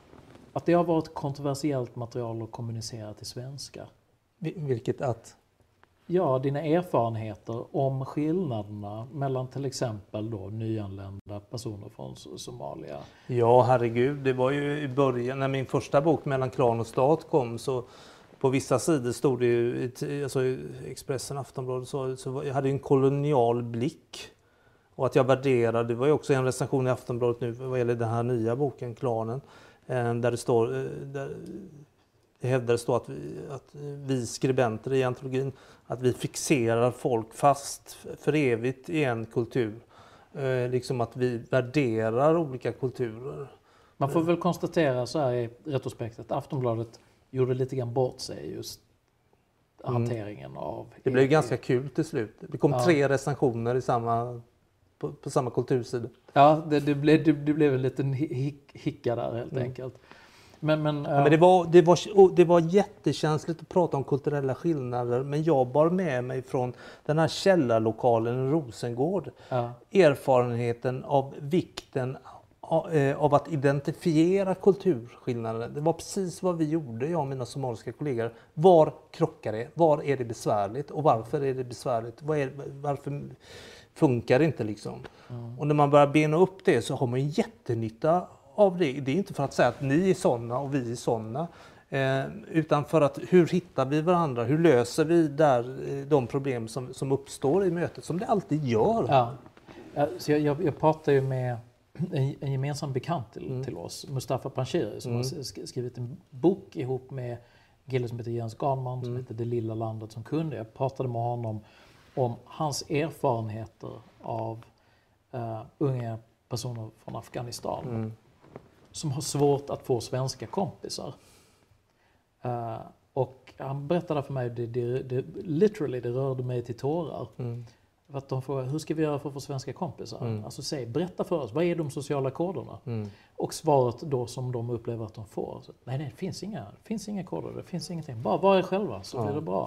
att det har varit kontroversiellt material att kommunicera till svenskar? Vi- Vilket att... Ja, dina erfarenheter om skillnaderna mellan till exempel då nyanlända personer från S- Somalia. Ja, herregud. Det var ju i början, när min första bok Mellan klan och stat kom, så på vissa sidor stod det ju, i t- alltså i Expressen, Aftonbladet, så, så var- jag hade ju en kolonial blick. Och att jag värderade, det var ju också en recension i Aftonbladet nu vad gäller den här nya boken, Klanen, eh, där det står, eh, där det hävdades då att vi, att vi skribenter i antologin, att vi fixerar folk fast för evigt i en kultur. Eh, liksom att vi värderar olika kulturer. Man får väl konstatera så här i retrospekt att Aftonbladet gjorde lite grann bort sig just Mm. hanteringen av... Det blev ganska kul till slut. Det kom Ja. tre recensioner i samma, på, på samma kultursida. Ja, det, det, blev, det, det blev en liten hick, hicka där helt Mm. enkelt. Men, men, Ja, men det, var, det, var, och det var jättekänsligt att prata om kulturella skillnader, men jag bar med mig från den här källarlokalen i Rosengård ja, erfarenheten av vikten av, eh, av att identifiera kulturskillnader. Det var precis vad vi gjorde, jag och mina somaliska kollegor. Var krockar det? Var är det besvärligt? Och varför är det besvärligt? Vad är, varför funkar det inte liksom? mm. Och när man börjar bena upp det så har man ju jättenytta av det. Det är inte för att säga att ni är sådana och vi är sådana. Eh, utan för att hur hittar vi varandra? Hur löser vi där eh, de problem som, som uppstår i mötet? Som det alltid gör. Ja. Ja, så jag, jag, jag pratade ju med en, en gemensam bekant till, Mm. till oss, Mustafa Panshiri, som Mm. har sk- skrivit en bok ihop med en kille som heter Jens Garnman, som Mm. heter Det lilla landet som kunde. Jag pratade med honom om hans erfarenheter av uh, unga personer från Afghanistan Mm. som har svårt att få svenska kompisar. Uh, och han berättade för mig, det, det, det, literally, det rörde mig till tårar. Mm. För att de frågade, hur ska vi göra för att få svenska kompisar? Mm. Alltså säg, berätta för oss, vad är de sociala koderna? Mm. Och svaret då som de upplever att de får, så, nej, nej, det finns inga, det finns inga koder, det finns ingenting. Bara var er själva så Ja. blir det bra.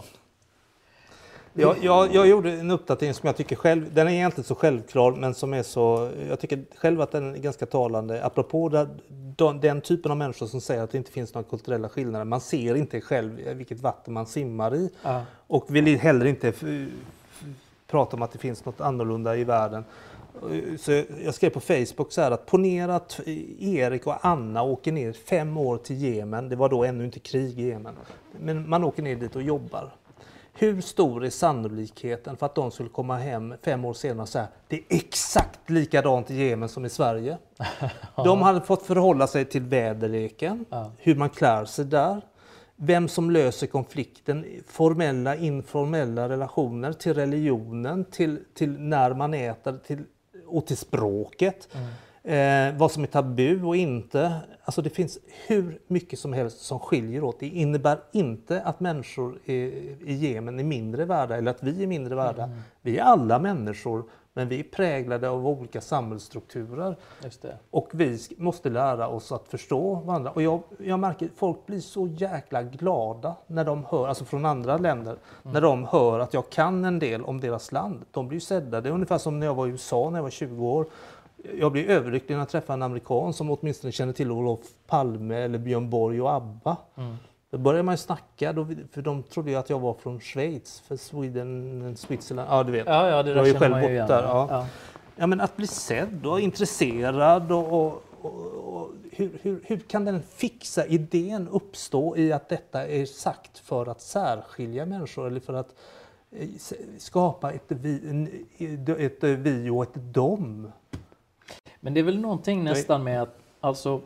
Jag, jag, jag gjorde en uppdatering som jag tycker själv, den är egentligen så självklar men som är så, jag tycker själv att den är ganska talande. Apropå där, den, den typen av människor som säger att det inte finns några kulturella skillnader. Man ser inte själv vilket vatten man simmar i Ja. och vill heller inte f- f- prata om att det finns något annorlunda i världen. Så jag skrev på Facebook så här att ponera att Erik och Anna åker ner fem år till Jemen. Det var då ännu inte krig i Jemen. Men man åker ner dit och jobbar. Hur stor är sannolikheten för att de skulle komma hem fem år senare och säga det är exakt likadant i Jemen som i Sverige? De hade fått förhålla sig till väderleken, Ja. hur man klär sig där, vem som löser konflikten, formella, informella relationer till religionen, till, till när man äter till, och till språket. Mm. Eh, vad som är tabu och inte. Alltså det finns hur mycket som helst som skiljer åt. Det innebär inte att människor i, i Jemen är mindre värda eller att vi är mindre värda. Mm. Vi är alla människor men vi är präglade av olika samhällsstrukturer. Just det. Och vi sk- måste lära oss att förstå varandra. Och jag, jag märker att folk blir så jäkla glada när de hör, alltså från andra länder, Mm. när de hör att jag kan en del om deras land. De blir ju sedda. Det är ungefär som när jag var i U S A när jag var tjugo år. Jag blir överlycklig när jag träffar en amerikan som åtminstone känner till Olof Palme eller Björn Borg och ABBA. Mm. Då började man ju snacka, då, för de trodde ju att jag var från Schweiz, för Sweden and Switzerland. Ja, du vet. Ja, ja, det Jag har där ju känner själv man ju bott igen. där, ja. Ja. Ja, men att bli sedd och intresserad och, och, och, och hur, hur, hur kan den fixa idén uppstå i att detta är sagt för att särskilja människor eller för att eh, s- skapa ett vi, en- ett vi och ett dom? Men det är väl någonting nästan med att alltså,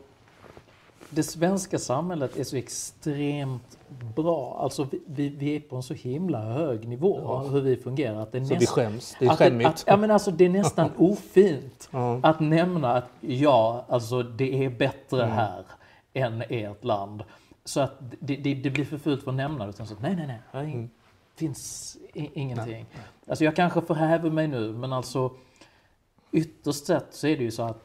det svenska samhället är så extremt bra. Alltså vi, vi, vi är på en så himla hög nivå Ja. hur vi fungerar. Att det är Så vi näst- skäms, det är att det, skämmigt. att, ja, men alltså, det är nästan ofint Ja. att nämna att ja, alltså, det är bättre Mm. här än ert land. Så att det, det, det blir för fult för att nämna det. Utan så, nej, nej, nej. Det Mm. finns i, ingenting. Alltså, jag kanske förhäver mig nu, men alltså ytterst sett så är det ju så att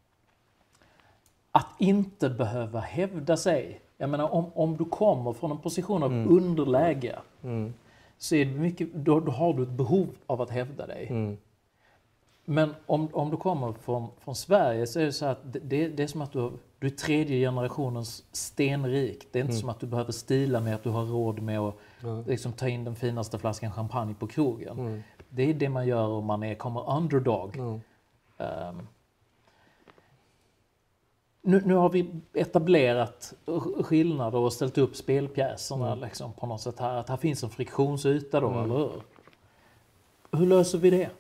att inte behöva hävda sig. Jag menar, om, om du kommer från en position av Mm. underläge Mm. så är det mycket, då, då har du ett behov av att hävda dig. Mm. Men om, om du kommer från, från Sverige så är det så att det, det är som att du, du är tredje generationens stenrik. Det är inte Mm. som att du behöver stila med att du har råd med att Ja. liksom, ta in den finaste flaskan champagne på krogen. Mm. Det är det man gör om man är, kommer underdog. Ja. Um, nu, nu har vi etablerat skillnader och ställt upp spelpjäserna Mm. liksom, på något sätt här. Att här finns en friktionsyta då, Mm. eller hur? Hur löser vi det?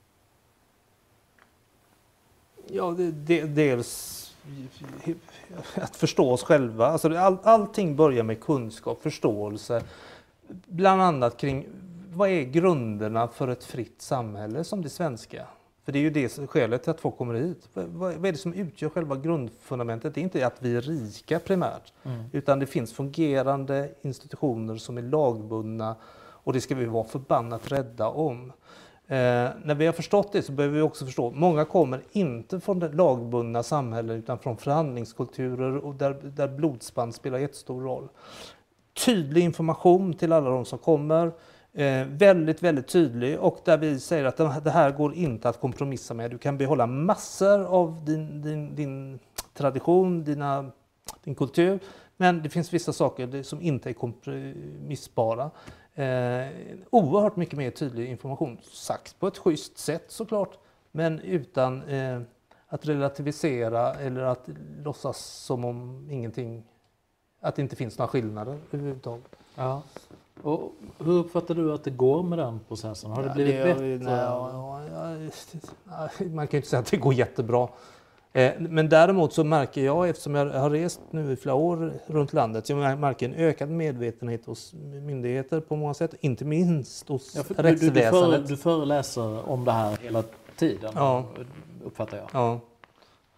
Ja, det, det, dels att förstå oss själva. Alltså, all, allting börjar med kunskap, förståelse. Bland annat kring vad är grunderna för ett fritt samhälle som det svenska? För det är ju det som är skälet till att folk kommer hit. Vad, vad är det som utgör själva grundfundamentet? Det är inte att vi är rika primärt. Mm. Utan det finns fungerande institutioner som är lagbundna. Och det ska vi vara förbannat rädda om. Eh, när vi har förstått det så behöver vi också förstå att många kommer inte från det lagbundna samhället utan från förhandlingskulturer och där, där blodsband spelar jättestor roll. Tydlig information till alla de som kommer. Eh, väldigt, väldigt tydlig och där vi säger att det här går inte att kompromissa med. Du kan behålla massor av din, din, din tradition, dina, din kultur. Men det finns vissa saker som inte är kompromissbara. Eh, oerhört mycket mer tydlig information, sagt på ett schysst sätt såklart, men utan eh, att relativisera eller att låtsas som om ingenting, att det inte finns några skillnader överhuvudtaget. Ja. Och hur uppfattar du att det går med den processen? Har det Ja, blivit det- bättre? Nej, ja, ja, just det. Man kan ju inte säga att det går jättebra. Eh, Men däremot så märker jag, eftersom jag har rest nu i flera år runt landet, så jag märker en ökad medvetenhet hos myndigheter på många sätt, inte minst hos Ja, för du, du, du, före, rättsväsendet. du föreläser om det här hela tiden, Ja. uppfattar jag. Ja.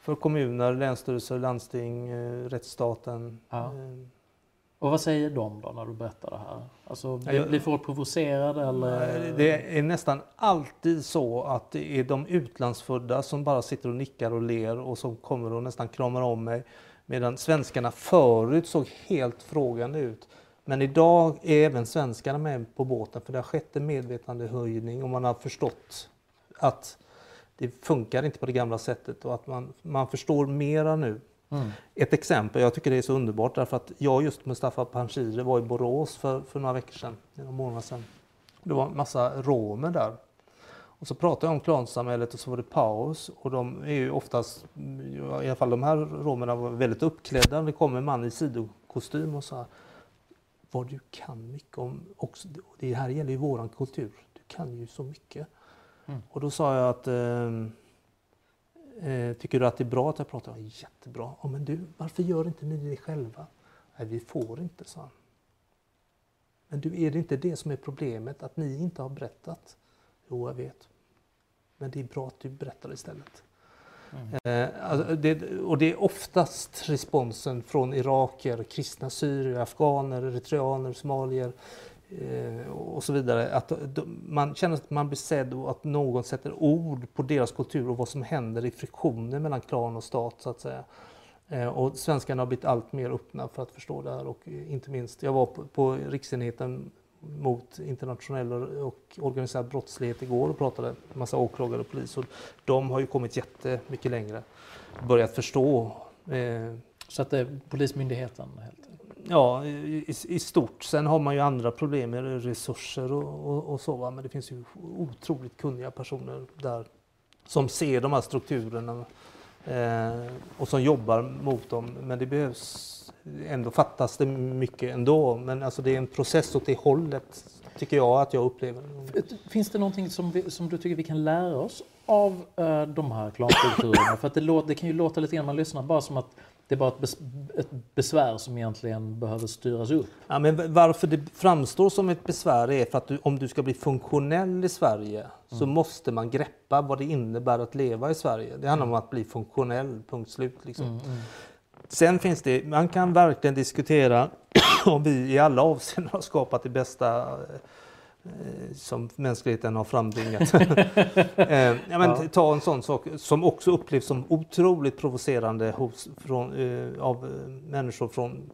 för kommuner, länsstyrelser, landsting, eh, rättsstaten. Ja. Eh, Och vad säger de då när du berättar det här? Alltså, blir, jag- blir folk provocerade eller? Det är nästan alltid så att det är de utlandsfödda som bara sitter och nickar och ler och som kommer och nästan kramar om mig. Medan svenskarna förut såg helt frågande ut. Men idag är även svenskarna med på båten för det har skett en medvetandehöjning och man har förstått att det funkar inte på det gamla sättet och att man, man förstår mera nu. Mm. Ett exempel, jag tycker det är så underbart därför att jag just Mustafa Panshiri var i Borås för, för några veckor sedan, några månader sedan. Det var en massa romer där. Och så pratade jag om klansamhället och så var det paus och de är ju oftast, i alla fall de här romerna var väldigt uppklädda. Det kom en man i sidokostym och sa vad du kan mycket om, också, det här gäller ju våran kultur, du kan ju så mycket. Mm. Och då sa jag att eh, Eh, tycker du att det är bra att jag pratar? Ja, jättebra. Ja, men du, varför gör inte ni det själva? Nej, vi får inte, sa han. Men du, är det inte det som är problemet? Att ni inte har berättat? Jo, jag vet. Men det är bra att du berättar istället. Mm. Eh, alltså, det, och det är oftast responsen från iraker, kristna syrier, afghaner, eritreaner, somalier eh, och så vidare. Att de, man känner att man blir sedd och att någon sätter ord på deras kultur och vad som händer i friktioner mellan klan och stat så att säga. Eh, och svenskarna har blivit allt mer öppna för att förstå det här och inte minst, jag var på, på riksenheten mot internationell och organiserad brottslighet igår och pratade med en massa åklagare och polis och de har ju kommit jättemycket längre, börjat förstå. Eh, Så att det är Polismyndigheten helt enkelt? Ja, i, i stort. Sen har man ju andra problem med resurser och, och, och så, va? Men det finns ju otroligt kunniga personer där som ser de här strukturerna eh, och som jobbar mot dem. Men det behövs ändå, fattas det mycket ändå. Men alltså det är en process åt det hållet, tycker jag att jag upplever. Finns det någonting som, vi, som du tycker vi kan lära oss av uh, de här klankulturerna? För att det, låter, det kan ju låta lite grann när man lyssnar bara som att det är bara ett, bes, ett besvär som egentligen behöver styras upp. Ja, men varför det framstår som ett besvär är för att du, om du ska bli funktionell i Sverige mm. så måste man greppa vad det innebär att leva i Sverige. Det handlar om att bli funktionell, punkt slut. Liksom. Mm, mm. Sen finns det, man kan verkligen diskutera om vi i alla avseenden har skapat det bästa eh, som mänskligheten har frambringat. eh, ja, men, ja. Ta en sån sak som också upplevs som otroligt provocerande hos, från, eh, av eh, människor från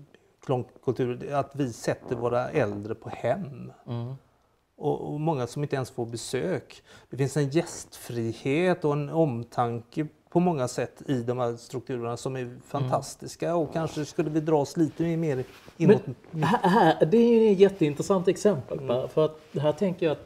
klankultur, att vi sätter våra äldre på hem. Mm. Och, och många som inte ens får besök. Det finns en gästfrihet och en omtanke på många sätt i de här strukturerna som är fantastiska mm. och kanske skulle vi dra oss lite mer inåt. Men här, det är ju ett jätteintressant exempel mm. för att här tänker jag att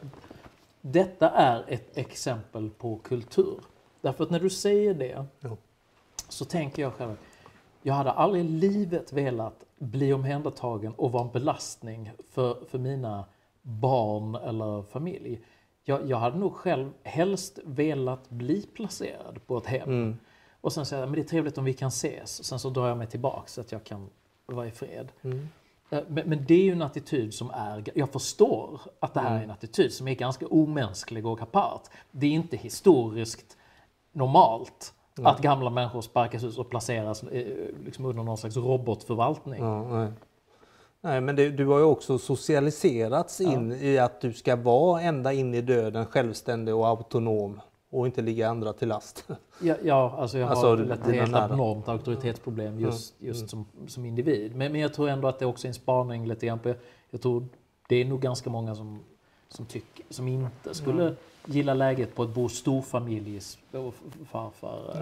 detta är ett exempel på kultur. Därför att när du säger det mm. så tänker jag själv, jag hade aldrig i livet velat bli omhändertagen och vara en belastning för, för mina barn eller familj. Jag, jag hade nog själv helst velat bli placerad på ett hem. Mm. Och sen säga, men det är trevligt om vi kan ses. Sen så drar jag mig tillbaka så att jag kan vara i fred. Mm. Men, men det är ju en attityd som är, jag förstår att det här mm. är en attityd som är ganska omänsklig och apart. Det är inte historiskt normalt mm. att gamla människor sparkas ut och placeras liksom under någon slags robotförvaltning. Ja, nej. Nej, men det, du har ju också socialiserats in ja. i att du ska vara ända in i döden självständig och autonom och inte ligga andra till last. Ja, ja alltså jag alltså, har ett helt abnormt auktoritetsproblem just, just mm. som, som individ. Men, men jag tror ändå att det också är en spaning lite grann på, jag tror det är nog ganska många som, som, tycker, som inte skulle mm. gilla läget på ett bo storfamiljs farfar.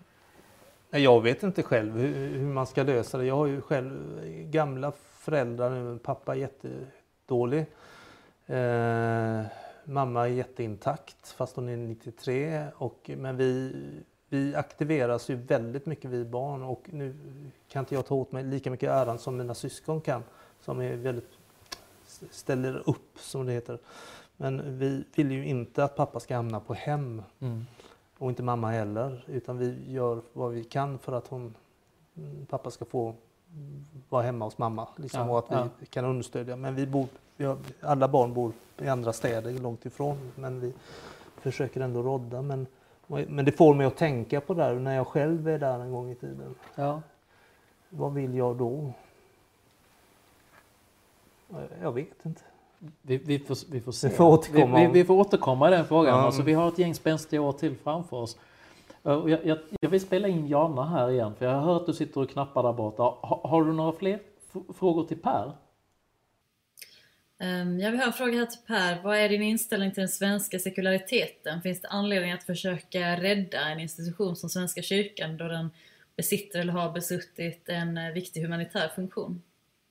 Nej. Jag vet inte själv hur, hur man ska lösa det. Jag har ju själv gamla föräldrar nu. Pappa är jättedålig. Eh, mamma är jätteintakt fast hon är nittiotre. Och, men vi, vi aktiveras ju väldigt mycket vi barn. Och nu kan inte jag ta åt mig lika mycket äran som mina syskon kan. Som är väldigt, ställer upp som det heter. Men vi vill ju inte att pappa ska hamna på hem. Mm. Och inte mamma heller, utan vi gör vad vi kan för att hon, pappa ska få vara hemma hos mamma. Liksom, ja, och att vi ja. kan understödja. Men vi bor, vi har, alla barn bor i andra städer långt ifrån. Men vi försöker ändå rodda. Men Men det får mig att tänka på det där när jag själv är där en gång i tiden. Ja. Vad vill jag då? Jag vet inte. Vi, vi, får, vi får se. Vi får återkomma. Vi, vi, vi får återkomma i den frågan. Ja. Alltså, vi har ett gäng spänstiga år till framför oss. Och jag, jag, jag vill spela in Jana här igen, för jag har hört att du sitter och knappar där borta. Ha, har du några fler f- frågor till Per? Um, jag vill ha en fråga här till Per. Vad är din inställning till den svenska sekulariteten? Finns det anledning att försöka rädda en institution som Svenska kyrkan då den besitter eller har besuttit en uh, viktig humanitär funktion?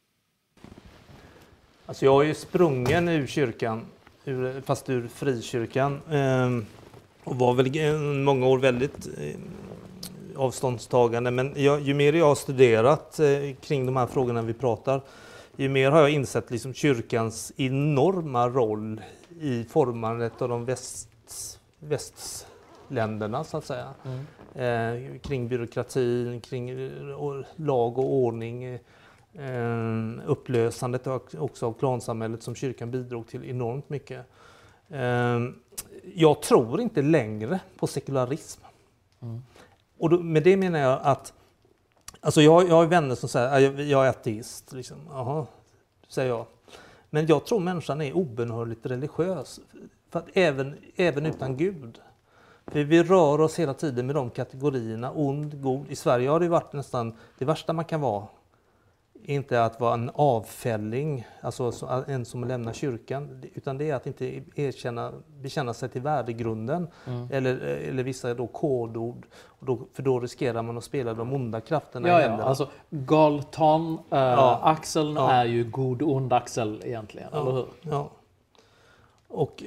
Alltså jag är ju sprungen ur kyrkan, ur, fast ur frikyrkan. Eh, och var väl många år väldigt eh, avståndstagande. Men jag, ju mer jag har studerat eh, kring de här frågorna vi pratar, ju mer har jag insett liksom kyrkans enorma roll i formandet av de väst, västländerna så att säga. Mm. Eh, kring byråkratin, kring lag och ordning. Eh, upplösandet också av klansamhället som kyrkan bidrog till enormt mycket. Eh, jag tror inte längre på sekularism. Mm. Och då, med det menar jag att alltså jag, jag har vänner som säger jag, jag är ateist. Liksom. Jaha, säger jag. Men jag tror människan är obönhörligt religiös. För att även, även utan Gud. För vi rör oss hela tiden med de kategorierna, ond, god. I Sverige har det varit nästan det värsta man kan vara. Inte att vara en avfälling, alltså en som lämnar kyrkan, utan det är att inte erkänna, bekänna sig till värdegrunden mm. eller, eller vissa då kodord, och då, för då riskerar man att spela de onda krafterna ja, i händerna. Ja, alltså Galtan, äh, ja. axeln ja. är ju god ond axel egentligen, ja. eller hur? Ja. Och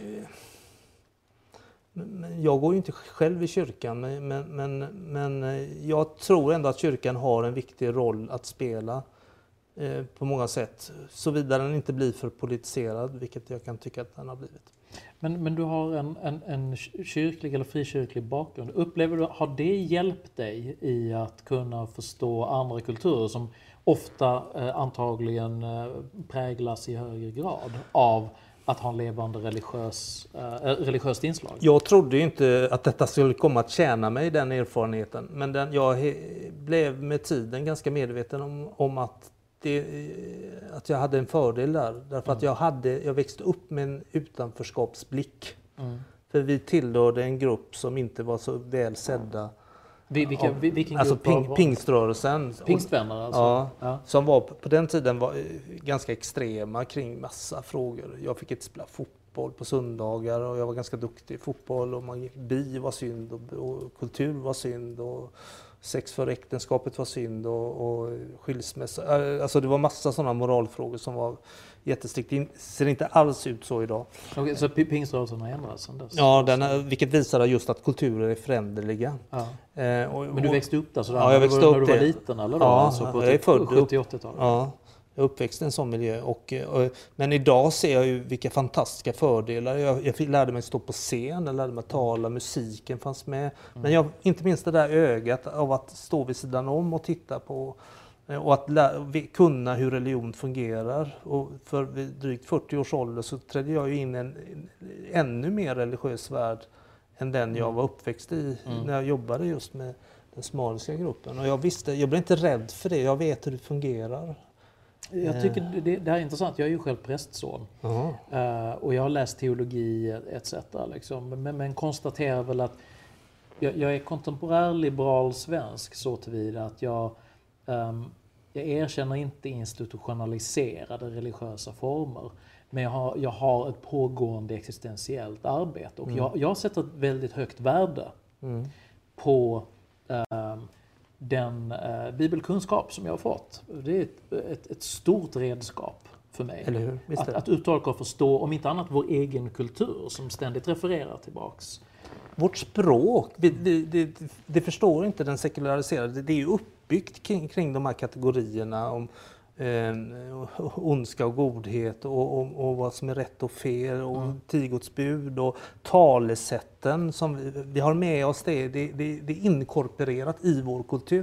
men jag går ju inte själv i kyrkan, men, men, men, men jag tror ändå att kyrkan har en viktig roll att spela på många sätt, såvida den inte blir för politiserad, vilket jag kan tycka att den har blivit. Men, men du har en, en, en kyrklig eller frikyrklig bakgrund. Upplever du, har det hjälpt dig i att kunna förstå andra kulturer som ofta eh, antagligen eh, präglas i högre grad av att ha en levande religiös, eh, religiöst inslag? Jag trodde inte att detta skulle komma att tjäna mig, den erfarenheten. Men den, jag he, blev med tiden ganska medveten om, om att Det, att jag hade en fördel där, därför mm. att jag, hade, jag växte upp med en utanförskapsblick. Mm. För vi tillhörde en grupp som inte var så väl sedda. Vi, vilka, av, vilken alltså grupp ping, var pingströrelsen. Pingstvänner alltså? Ja, ja, som var på den tiden var ganska extrema kring massa frågor. Jag fick inte spela fotboll på söndagar och jag var ganska duktig i fotboll. Och man, bi var synd och, och kultur var synd. Och, sex för äktenskapet var synd och, och skilsmässa. Alltså det var massa sådana moralfrågor som var jättestrikt. Det ser inte alls ut så idag. Okej, så pingsrörelsen har ändrats sedan dess? Ja, den, vilket visar just att kulturer är föränderliga. Ja. Eh, och, Men du växte upp där sådär? Ja, jag växte när upp du var det. liten eller då? Ja, alltså på jag är född sjuttio-åttiotalet? Ja, jag uppväxte i en sån miljö. Och, och, men idag ser jag ju vilka fantastiska fördelar. Jag, jag lärde mig stå på scen, jag lärde mig tala, musiken fanns med. Mm. Men jag, inte minst det där ögat av att stå vid sidan om och titta på. Och att lä- kunna hur religion fungerar. Och för vid drygt fyrtio års ålder så trädde jag ju in i en, en ännu mer religiös värld än den jag var uppväxt i mm. när jag jobbade just med den somaliska gruppen. Och jag visste, jag blev inte rädd för det, jag vet hur det fungerar. Jag tycker det, det här är intressant, jag är ju själv prästson. Uh-huh. uh, och jag har läst teologi et cetera. Liksom. Men, men konstaterar väl att jag, jag är kontemporär liberal svensk så tillvida att jag um, jag erkänner inte institutionaliserade religiösa former. Men jag har, jag har ett pågående existentiellt arbete. Och mm. jag, jag sätter ett väldigt högt värde mm. på um, den uh, bibelkunskap som jag har fått. Det är ett, ett, ett stort redskap för mig. Eller hur? Visst att, att uttolka och förstå, om inte annat, vår egen kultur som ständigt refererar tillbaks. Vårt språk, det, det, det, det förstår inte den sekulariserade. Det är ju uppbyggt kring, kring de här kategorierna om eh, ondska och godhet och, och, och vad som är rätt och fel och mm. tio Guds bud och talesätten som vi, vi har med oss. Det, det, det, det är inkorporerat i vår kultur.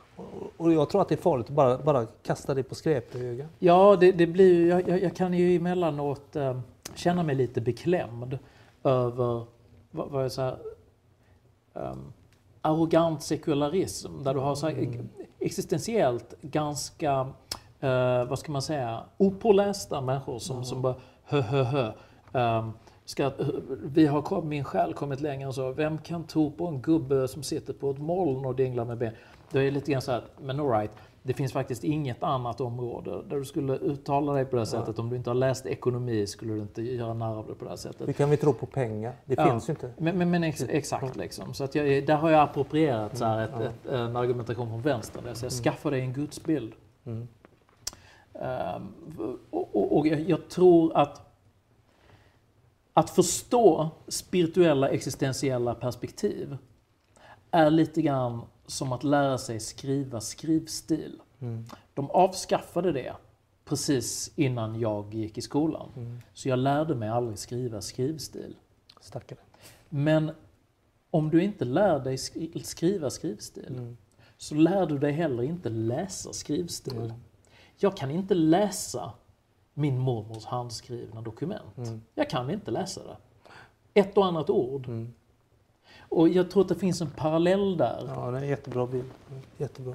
Och jag tror att det är farligt att bara, bara kasta det på skräphögen. Ja, det, det blir, jag, jag kan ju emellanåt äh, känna mig lite beklämd över vad, vad jag säger, um, arrogant sekularism där du har så här, mm. existentiellt ganska, uh, vad ska man säga, opålästa människor som, mm. som bara hö hö hö. Um, ska, vi har min själ kommit längre än så. Vem kan tro på en gubbe som sitter på ett moln och dinglar med ben? Det är lite grann så här, men all right. Det finns faktiskt inget annat område där du skulle uttala dig på det här sättet. Ja. Om du inte har läst ekonomi skulle du inte göra narr av det på det här sättet. Hur kan vi tro på pengar? Det ja. finns ju inte. Men, men, men ex, exakt liksom. Så att jag, där har jag approprierat så här ett, ja. ett, en argumentation från vänster. Där jag säger, mm. skaffa dig en gudsbild. Mm. Um, och, och, och jag, jag tror att att förstå spirituella existentiella perspektiv är lite grann som att lära sig skriva skrivstil. Mm. De avskaffade det precis innan jag gick i skolan. Mm. Så jag lärde mig aldrig skriva skrivstil. Stackare. Men om du inte lär dig skriva skrivstil mm. så lär du dig heller inte läsa skrivstil. Mm. Jag kan inte läsa min mormors handskrivna dokument. Mm. Jag kan inte läsa det. Ett och annat ord. Mm. Och jag tror att det finns en parallell där. Ja, det är en jättebra bild. Jättebra.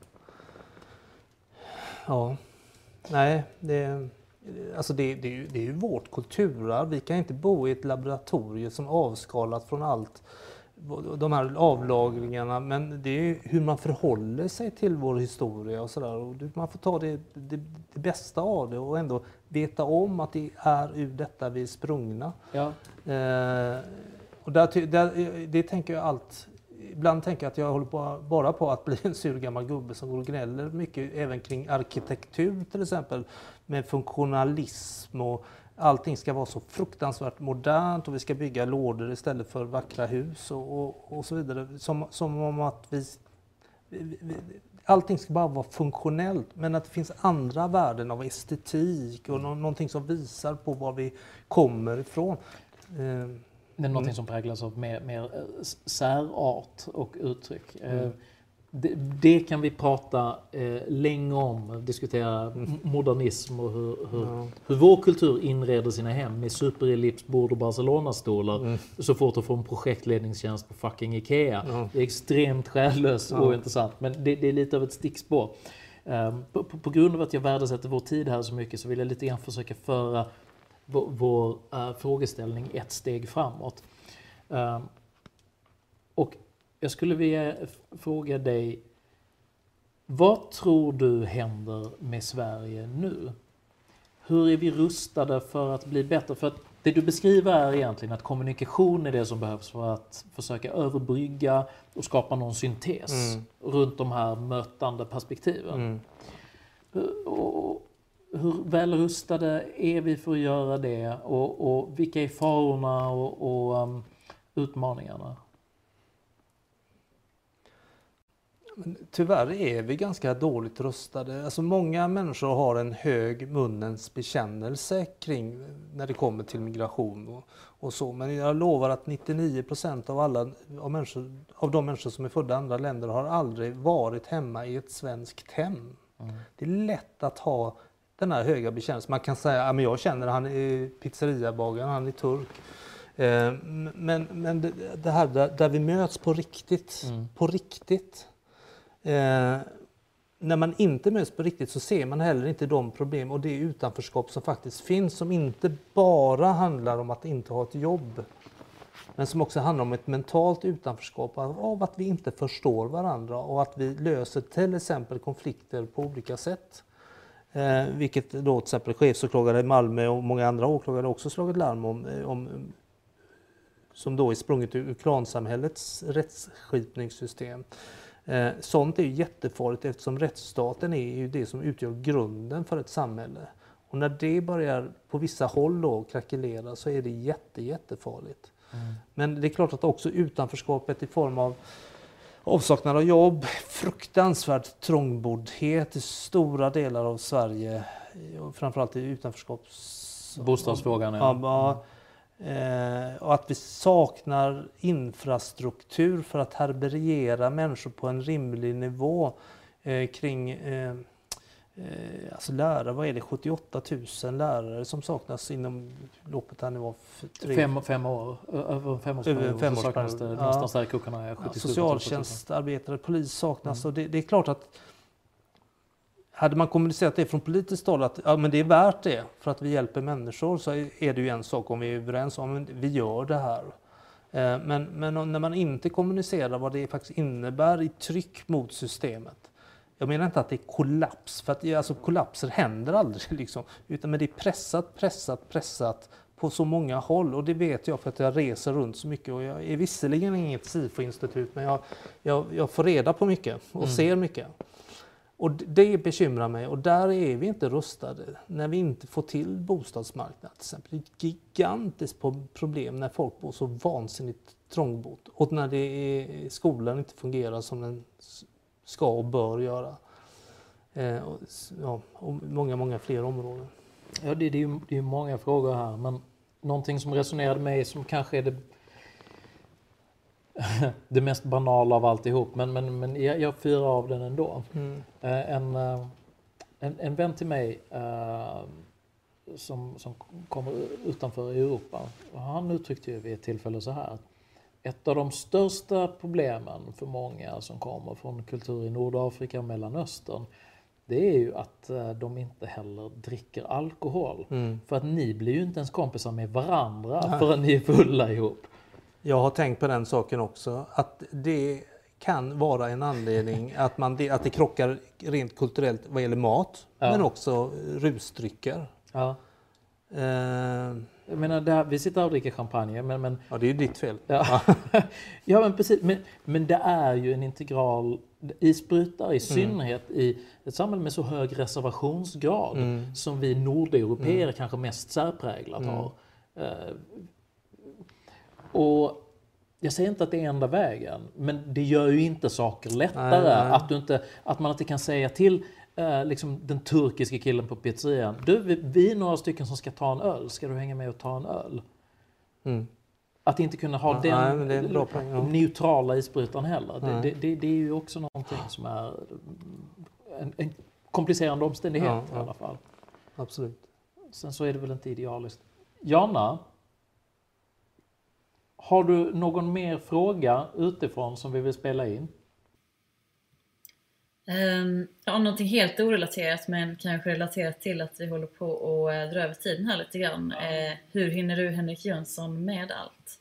Ja. Nej, det, alltså det, det, är ju, det är ju vårt kulturarv. Vi kan inte bo i ett laboratorium som är avskalat från allt. De här avlagringarna. Men det är ju hur man förhåller sig till vår historia och sådär. Och man får ta det, det, det bästa av det och ändå veta om att det är ur detta vi är sprungna. Ja. Eh, Och där, där, det tänker jag allt. Ibland tänker jag att jag håller på, bara på att bli en sur gammal gubbe som går och gnäller mycket även kring arkitektur till exempel. Med funktionalism och allting ska vara så fruktansvärt modernt och vi ska bygga lådor istället för vackra hus och, och, och så vidare. Som, som om att vi, vi, vi... Allting ska bara vara funktionellt, men att det finns andra värden av estetik och nå, någonting som visar på var vi kommer ifrån. Eh, Det är något mm. som präglas av mer, mer särart och uttryck. Mm. Det, det kan vi prata eh, länge om, diskutera mm. modernism och hur, hur, ja. hur vår kultur inreder sina hem med superellipsbord och Barcelona-stolar mm. så fort att få en projektledningstjänst på fucking Ikea. Ja. Det är extremt själlöst och ja. intressant, men det, det är lite av ett stickspår. Um, på, på, på grund av att jag värdesätter vår tid här så mycket så vill jag lite grann försöka föra vår, vår uh, frågeställning ett steg framåt. Um, och jag skulle vilja fråga dig, vad tror du händer med Sverige nu? Hur är vi rustade för att bli bättre? För att det du beskriver är egentligen att kommunikation är det som behövs för att försöka överbrygga och skapa någon syntes mm. runt de här mötande perspektiven. Mm. Och hur väl rustade är vi för att göra det? Och, och vilka är farorna och, och um, utmaningarna? Men tyvärr är vi ganska dåligt rustade. Alltså många människor har en hög munnens bekännelse kring när det kommer till migration och, och så. Men jag lovar att nittionio procent av alla av, människor, av de människor som är födda i andra länder har aldrig varit hemma i ett svenskt hem. Mm. Det är lätt att ha den här höga bekännelsen. Man kan säga att ja, jag känner han är pizzeriabagaren, han är turk. Eh, men men det, det här där, där vi möts på riktigt, mm. på riktigt. Eh, när man inte möts på riktigt så ser man heller inte de problem och det utanförskap som faktiskt finns, som inte bara handlar om att inte ha ett jobb, men som också handlar om ett mentalt utanförskap av att vi inte förstår varandra och att vi löser till exempel konflikter på olika sätt. Eh, vilket då till exempel chefsåklagare i Malmö och många andra åklagare också slagit larm om, om som då är sprunget ur klansamhällets rättsskipningssystem. Eh, sånt är ju jättefarligt eftersom rättsstaten är ju det som utgör grunden för ett samhälle. Och när det börjar på vissa håll då krackelera så är det jätte, jättefarligt. Mm. Men det är klart att också utanförskapet i form av avsaknad av jobb, fruktansvärt trångboddhet i stora delar av Sverige, framförallt i utanförskaps... Bostadsfrågan, ja. ja eh, och att vi saknar infrastruktur för att härbärgera människor på en rimlig nivå eh, kring eh, eh, alltså lärare, vad är det, sjuttioåtta tusen lärare som saknas inom loppet här nu av tre... Fem, fem år, över en femårsperiod, Över en femårsperiod. så saknas det Ja. någonstans där i kuckarna är Ja, sjuttiosju. socialtjänstarbetare, polis saknas. Mm. Och det, det är klart att hade man kommunicerat det från politiskt håll att ja, men det är värt det för att vi hjälper människor, så är det ju en sak om vi är överens om att vi gör det här. Eh, men, men när man inte kommunicerar vad det faktiskt innebär i tryck mot systemet. Jag menar inte att det är kollaps, för att alltså, kollapser händer aldrig. Liksom, utan men det är pressat, pressat, pressat på så många håll. Och det vet jag för att jag reser runt så mycket. Och jag är visserligen inget SIFO-institut, men jag, jag, jag får reda på mycket och mm. ser mycket. Och det bekymrar mig, och där är vi inte rustade när vi inte får till bostadsmarknaden. Till exempel. Det är ett gigantiskt problem när folk bor så vansinnigt trångbott och när det är, skolan inte fungerar som den ska och bör göra. Eh, och, ja, och många, många fler områden. Ja, det, det är ju det är många frågor här, men någonting som resonerade med mig som kanske är det det mest banala av alltihop, men, men, men jag, jag fyrar av den ändå. Mm. Eh, en, en, en vän till mig eh, som, som kommer utanför Europa, han uttryckte ju vid ett tillfälle så här: ett av de största problemen för många som kommer från kultur i Nordafrika och Mellanöstern, det är ju att de inte heller dricker alkohol. Mm. För att ni blir ju inte ens kompisar med varandra Nej. förrän ni är fulla ihop. Jag har tänkt på den saken också, att det kan vara en anledning att, man, att det krockar rent kulturellt vad gäller mat, ja. men också rusdrycker. Ja. Eh, Jag menar, det här, vi sitter och dricker champagne, men... men ja, det är ju ditt fel. Ja, ja men precis. Men, men det är ju en integral isbrytare, i synnerhet mm. i ett samhälle med så hög reservationsgrad mm. som vi nordeuropeer mm. kanske mest särpräglat mm. har. Uh, och jag säger inte att det är enda vägen, men det gör ju inte saker lättare. Nej, nej. Att, du inte, att man inte kan säga till Uh, liksom den turkiska killen på pizzerian: du, vi, vi är några stycken som ska ta en öl, ska du hänga med och ta en öl? Mm. Att inte kunna ha ja, den nej, det är bra poäng, ja. neutrala isbrytaren heller. Det, det, det, det är ju också någonting som är en, en komplicerande omständighet ja, ja. i alla fall. Absolut. Sen så är det väl inte idealiskt. Jana, har du någon mer fråga utifrån som vi vill spela in? Um, ja, någonting helt orelaterat, men kanske relaterat till att vi håller på att uh, dra över tiden här lite grann. Ja. Uh, hur hinner du, Henrik Jönsson, med allt?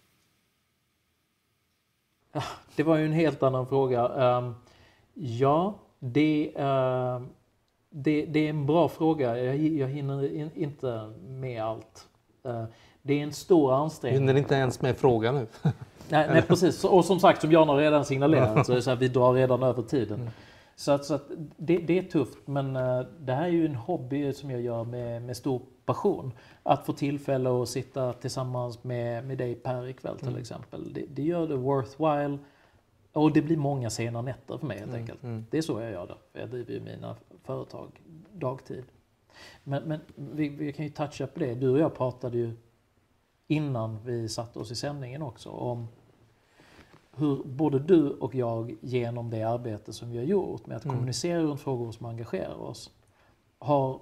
Ja, det var ju en helt annan fråga. Um, ja, det, uh, det, det är en bra fråga. Jag, jag hinner in, inte med allt. Uh, det är en stor ansträngning. Hinner inte ens med frågan nu? nej, nej, precis. Och som sagt, som Jana redan signalerat, så är det så här, vi drar redan över tiden. Mm. Så att, så att det, det är tufft, men uh, det här är ju en hobby som jag gör med, med stor passion. Att få tillfälle att sitta tillsammans med, med dig Per ikväll till mm. exempel. Det, det gör det worthwhile, och det blir många sena nätter för mig helt mm. enkelt. Mm. Det är så jag gör det. Jag driver ju mina företag dagtid. Men, men vi, vi kan ju toucha på det. Du och jag pratade ju innan vi satte oss i sändningen också om hur både du och jag genom det arbete som vi har gjort med att mm. kommunicera runt frågor som engagerar oss har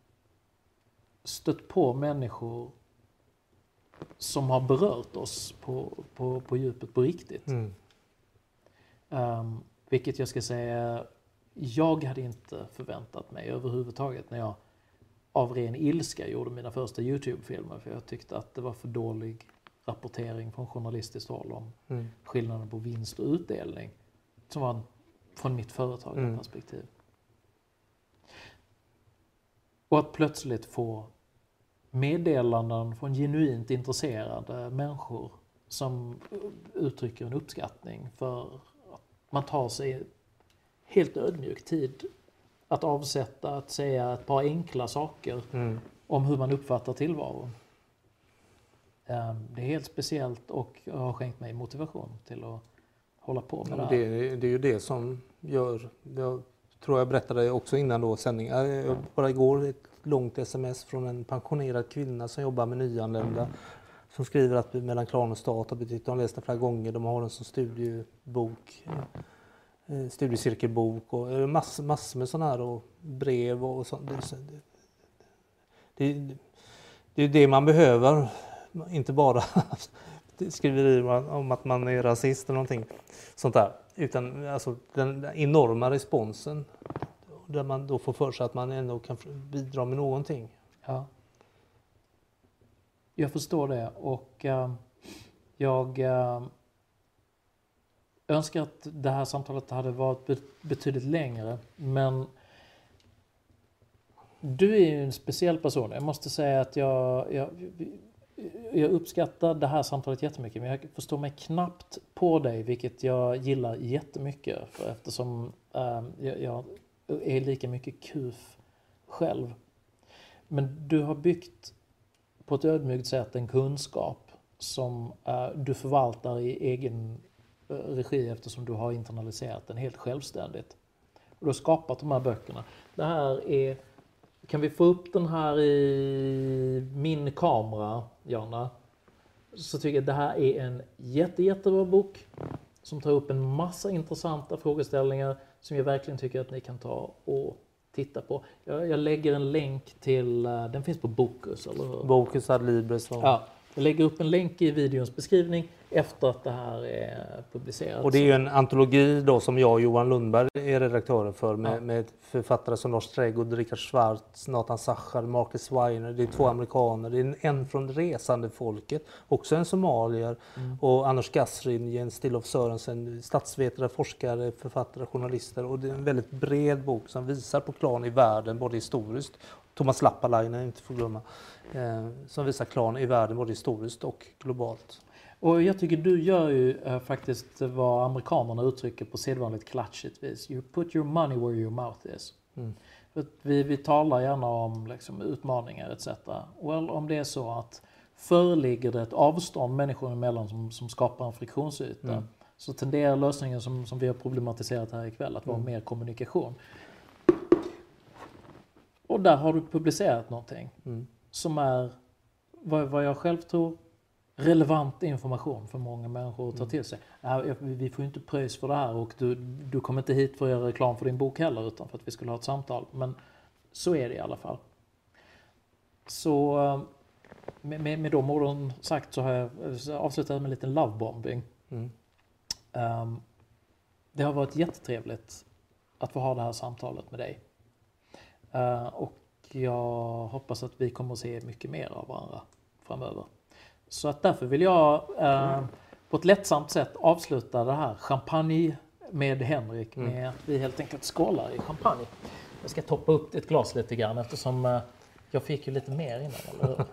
stött på människor som har berört oss på, på, på djupet på riktigt. Mm. Um, vilket jag ska säga, jag hade inte förväntat mig överhuvudtaget när jag av ren ilska gjorde mina första YouTube-filmer, för jag tyckte att det var för dålig rapportering från journalistiskt håll om mm. skillnaden på vinst och utdelning som var från mitt företagarperspektiv. Mm. Och att plötsligt få meddelanden från genuint intresserade människor som uttrycker en uppskattning för att man tar sig helt ödmjuk tid att avsätta, att säga ett par enkla saker mm. om hur man uppfattar tillvaron. Det är helt speciellt och har skänkt mig motivation till att hålla på med det här. Det, det är ju det som gör, jag tror jag berättade också innan då sändning, jag bara igår ett långt sms från en pensionerad kvinna som jobbar med nyanlända mm. som skriver att Mellan Klan och stat har betytt, de har läst det flera gånger, de har den som studiebok. eh, studiecirkelbok och eh, massor, massor med sådana här och brev och sånt. Det, det, det är det man behöver, inte bara skriverier om att man är rasist eller någonting sånt där, utan alltså den enorma responsen där man då får för sig att man ändå kan bidra med någonting. Ja. Jag förstår det och uh, jag uh, önskar att det här samtalet hade varit betydligt längre, men du är ju en speciell person. Jag måste säga att jag, jag, jag uppskattar det här samtalet jättemycket, men jag förstår mig knappt på dig, vilket jag gillar jättemycket för eftersom uh, jag, jag är lika mycket kuf själv. Men du har byggt på ett ödmjukt sätt en kunskap som uh, du förvaltar i egen uh, regi eftersom du har internaliserat den helt självständigt. Och du har skapat de här böckerna. Det här är, kan vi få upp den här i min kamera, Jonna? Så tycker jag att det här är en jätte, jättebra bok som tar upp en massa intressanta frågeställningar som jag verkligen tycker att ni kan ta och titta på. Jag, jag lägger en länk till, uh, den finns på Bokus, eller hur? Bokus Adlibris. Och... Ja, jag lägger upp en länk i videons beskrivning efter att det här är publicerat. Och det är ju en antologi då som jag och Johan Lundberg är redaktörer för med, Ja. med författare som Lars Trädgård, Richard Schwartz, Nathan Sachar, Marcus Weiner. Det är två amerikaner, det är en, en från resande folket, också en somalier, mm. och Anders Gasrin, Jens Stillhoff Sörensen, statsvetare, forskare, författare, journalister. Och det är en väldigt bred bok som visar på klan i världen, både historiskt, Thomas Lappalainen inte får glömma, eh, som visar klan i världen både historiskt och globalt. Och jag tycker du gör ju äh, faktiskt vad amerikanerna uttrycker på sedvanligt klatschigt vis. You put your money where your mouth is. Mm. För att vi, vi talar gärna om liksom, utmaningar et cetera. Well, om det är så att föreligger det ett avstånd människor emellan som, som skapar en friktionsyta, mm. så tenderar lösningen som, som vi har problematiserat här ikväll att vara mm. mer kommunikation. Och där har du publicerat någonting mm. som är, vad, vad jag själv tror, relevant information för många människor att ta till sig. Mm. Vi får ju inte pröjs för det här och du, du kommer inte hit för att göra reklam för din bok heller utan för att vi skulle ha ett samtal. Men så är det i alla fall. Så med, med, med de orden sagt så har jag avslutat med en liten lovebombing. Mm. Um, det har varit jättetrevligt att få ha det här samtalet med dig. Uh, och jag hoppas att vi kommer att se mycket mer av varandra framöver. Så att därför vill jag uh, på ett lättsamt sätt avsluta det här champagne med Henrik med mm. att vi helt enkelt skålar i champagne. Jag ska toppa upp ett glas lite grann eftersom uh, jag fick ju lite mer innan, eller hur?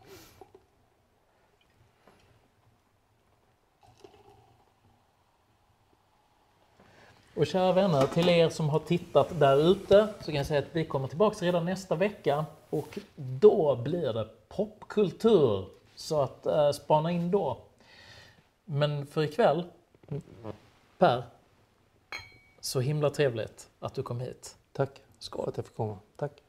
Och kära vänner, till er som har tittat där ute så kan jag säga att vi kommer tillbaka redan nästa vecka och då blir det popkultur. Så att äh, spana in då. Men för ikväll, Per, så himla trevligt att du kom hit. Tack. Skål. För att jag fick komma. Tack.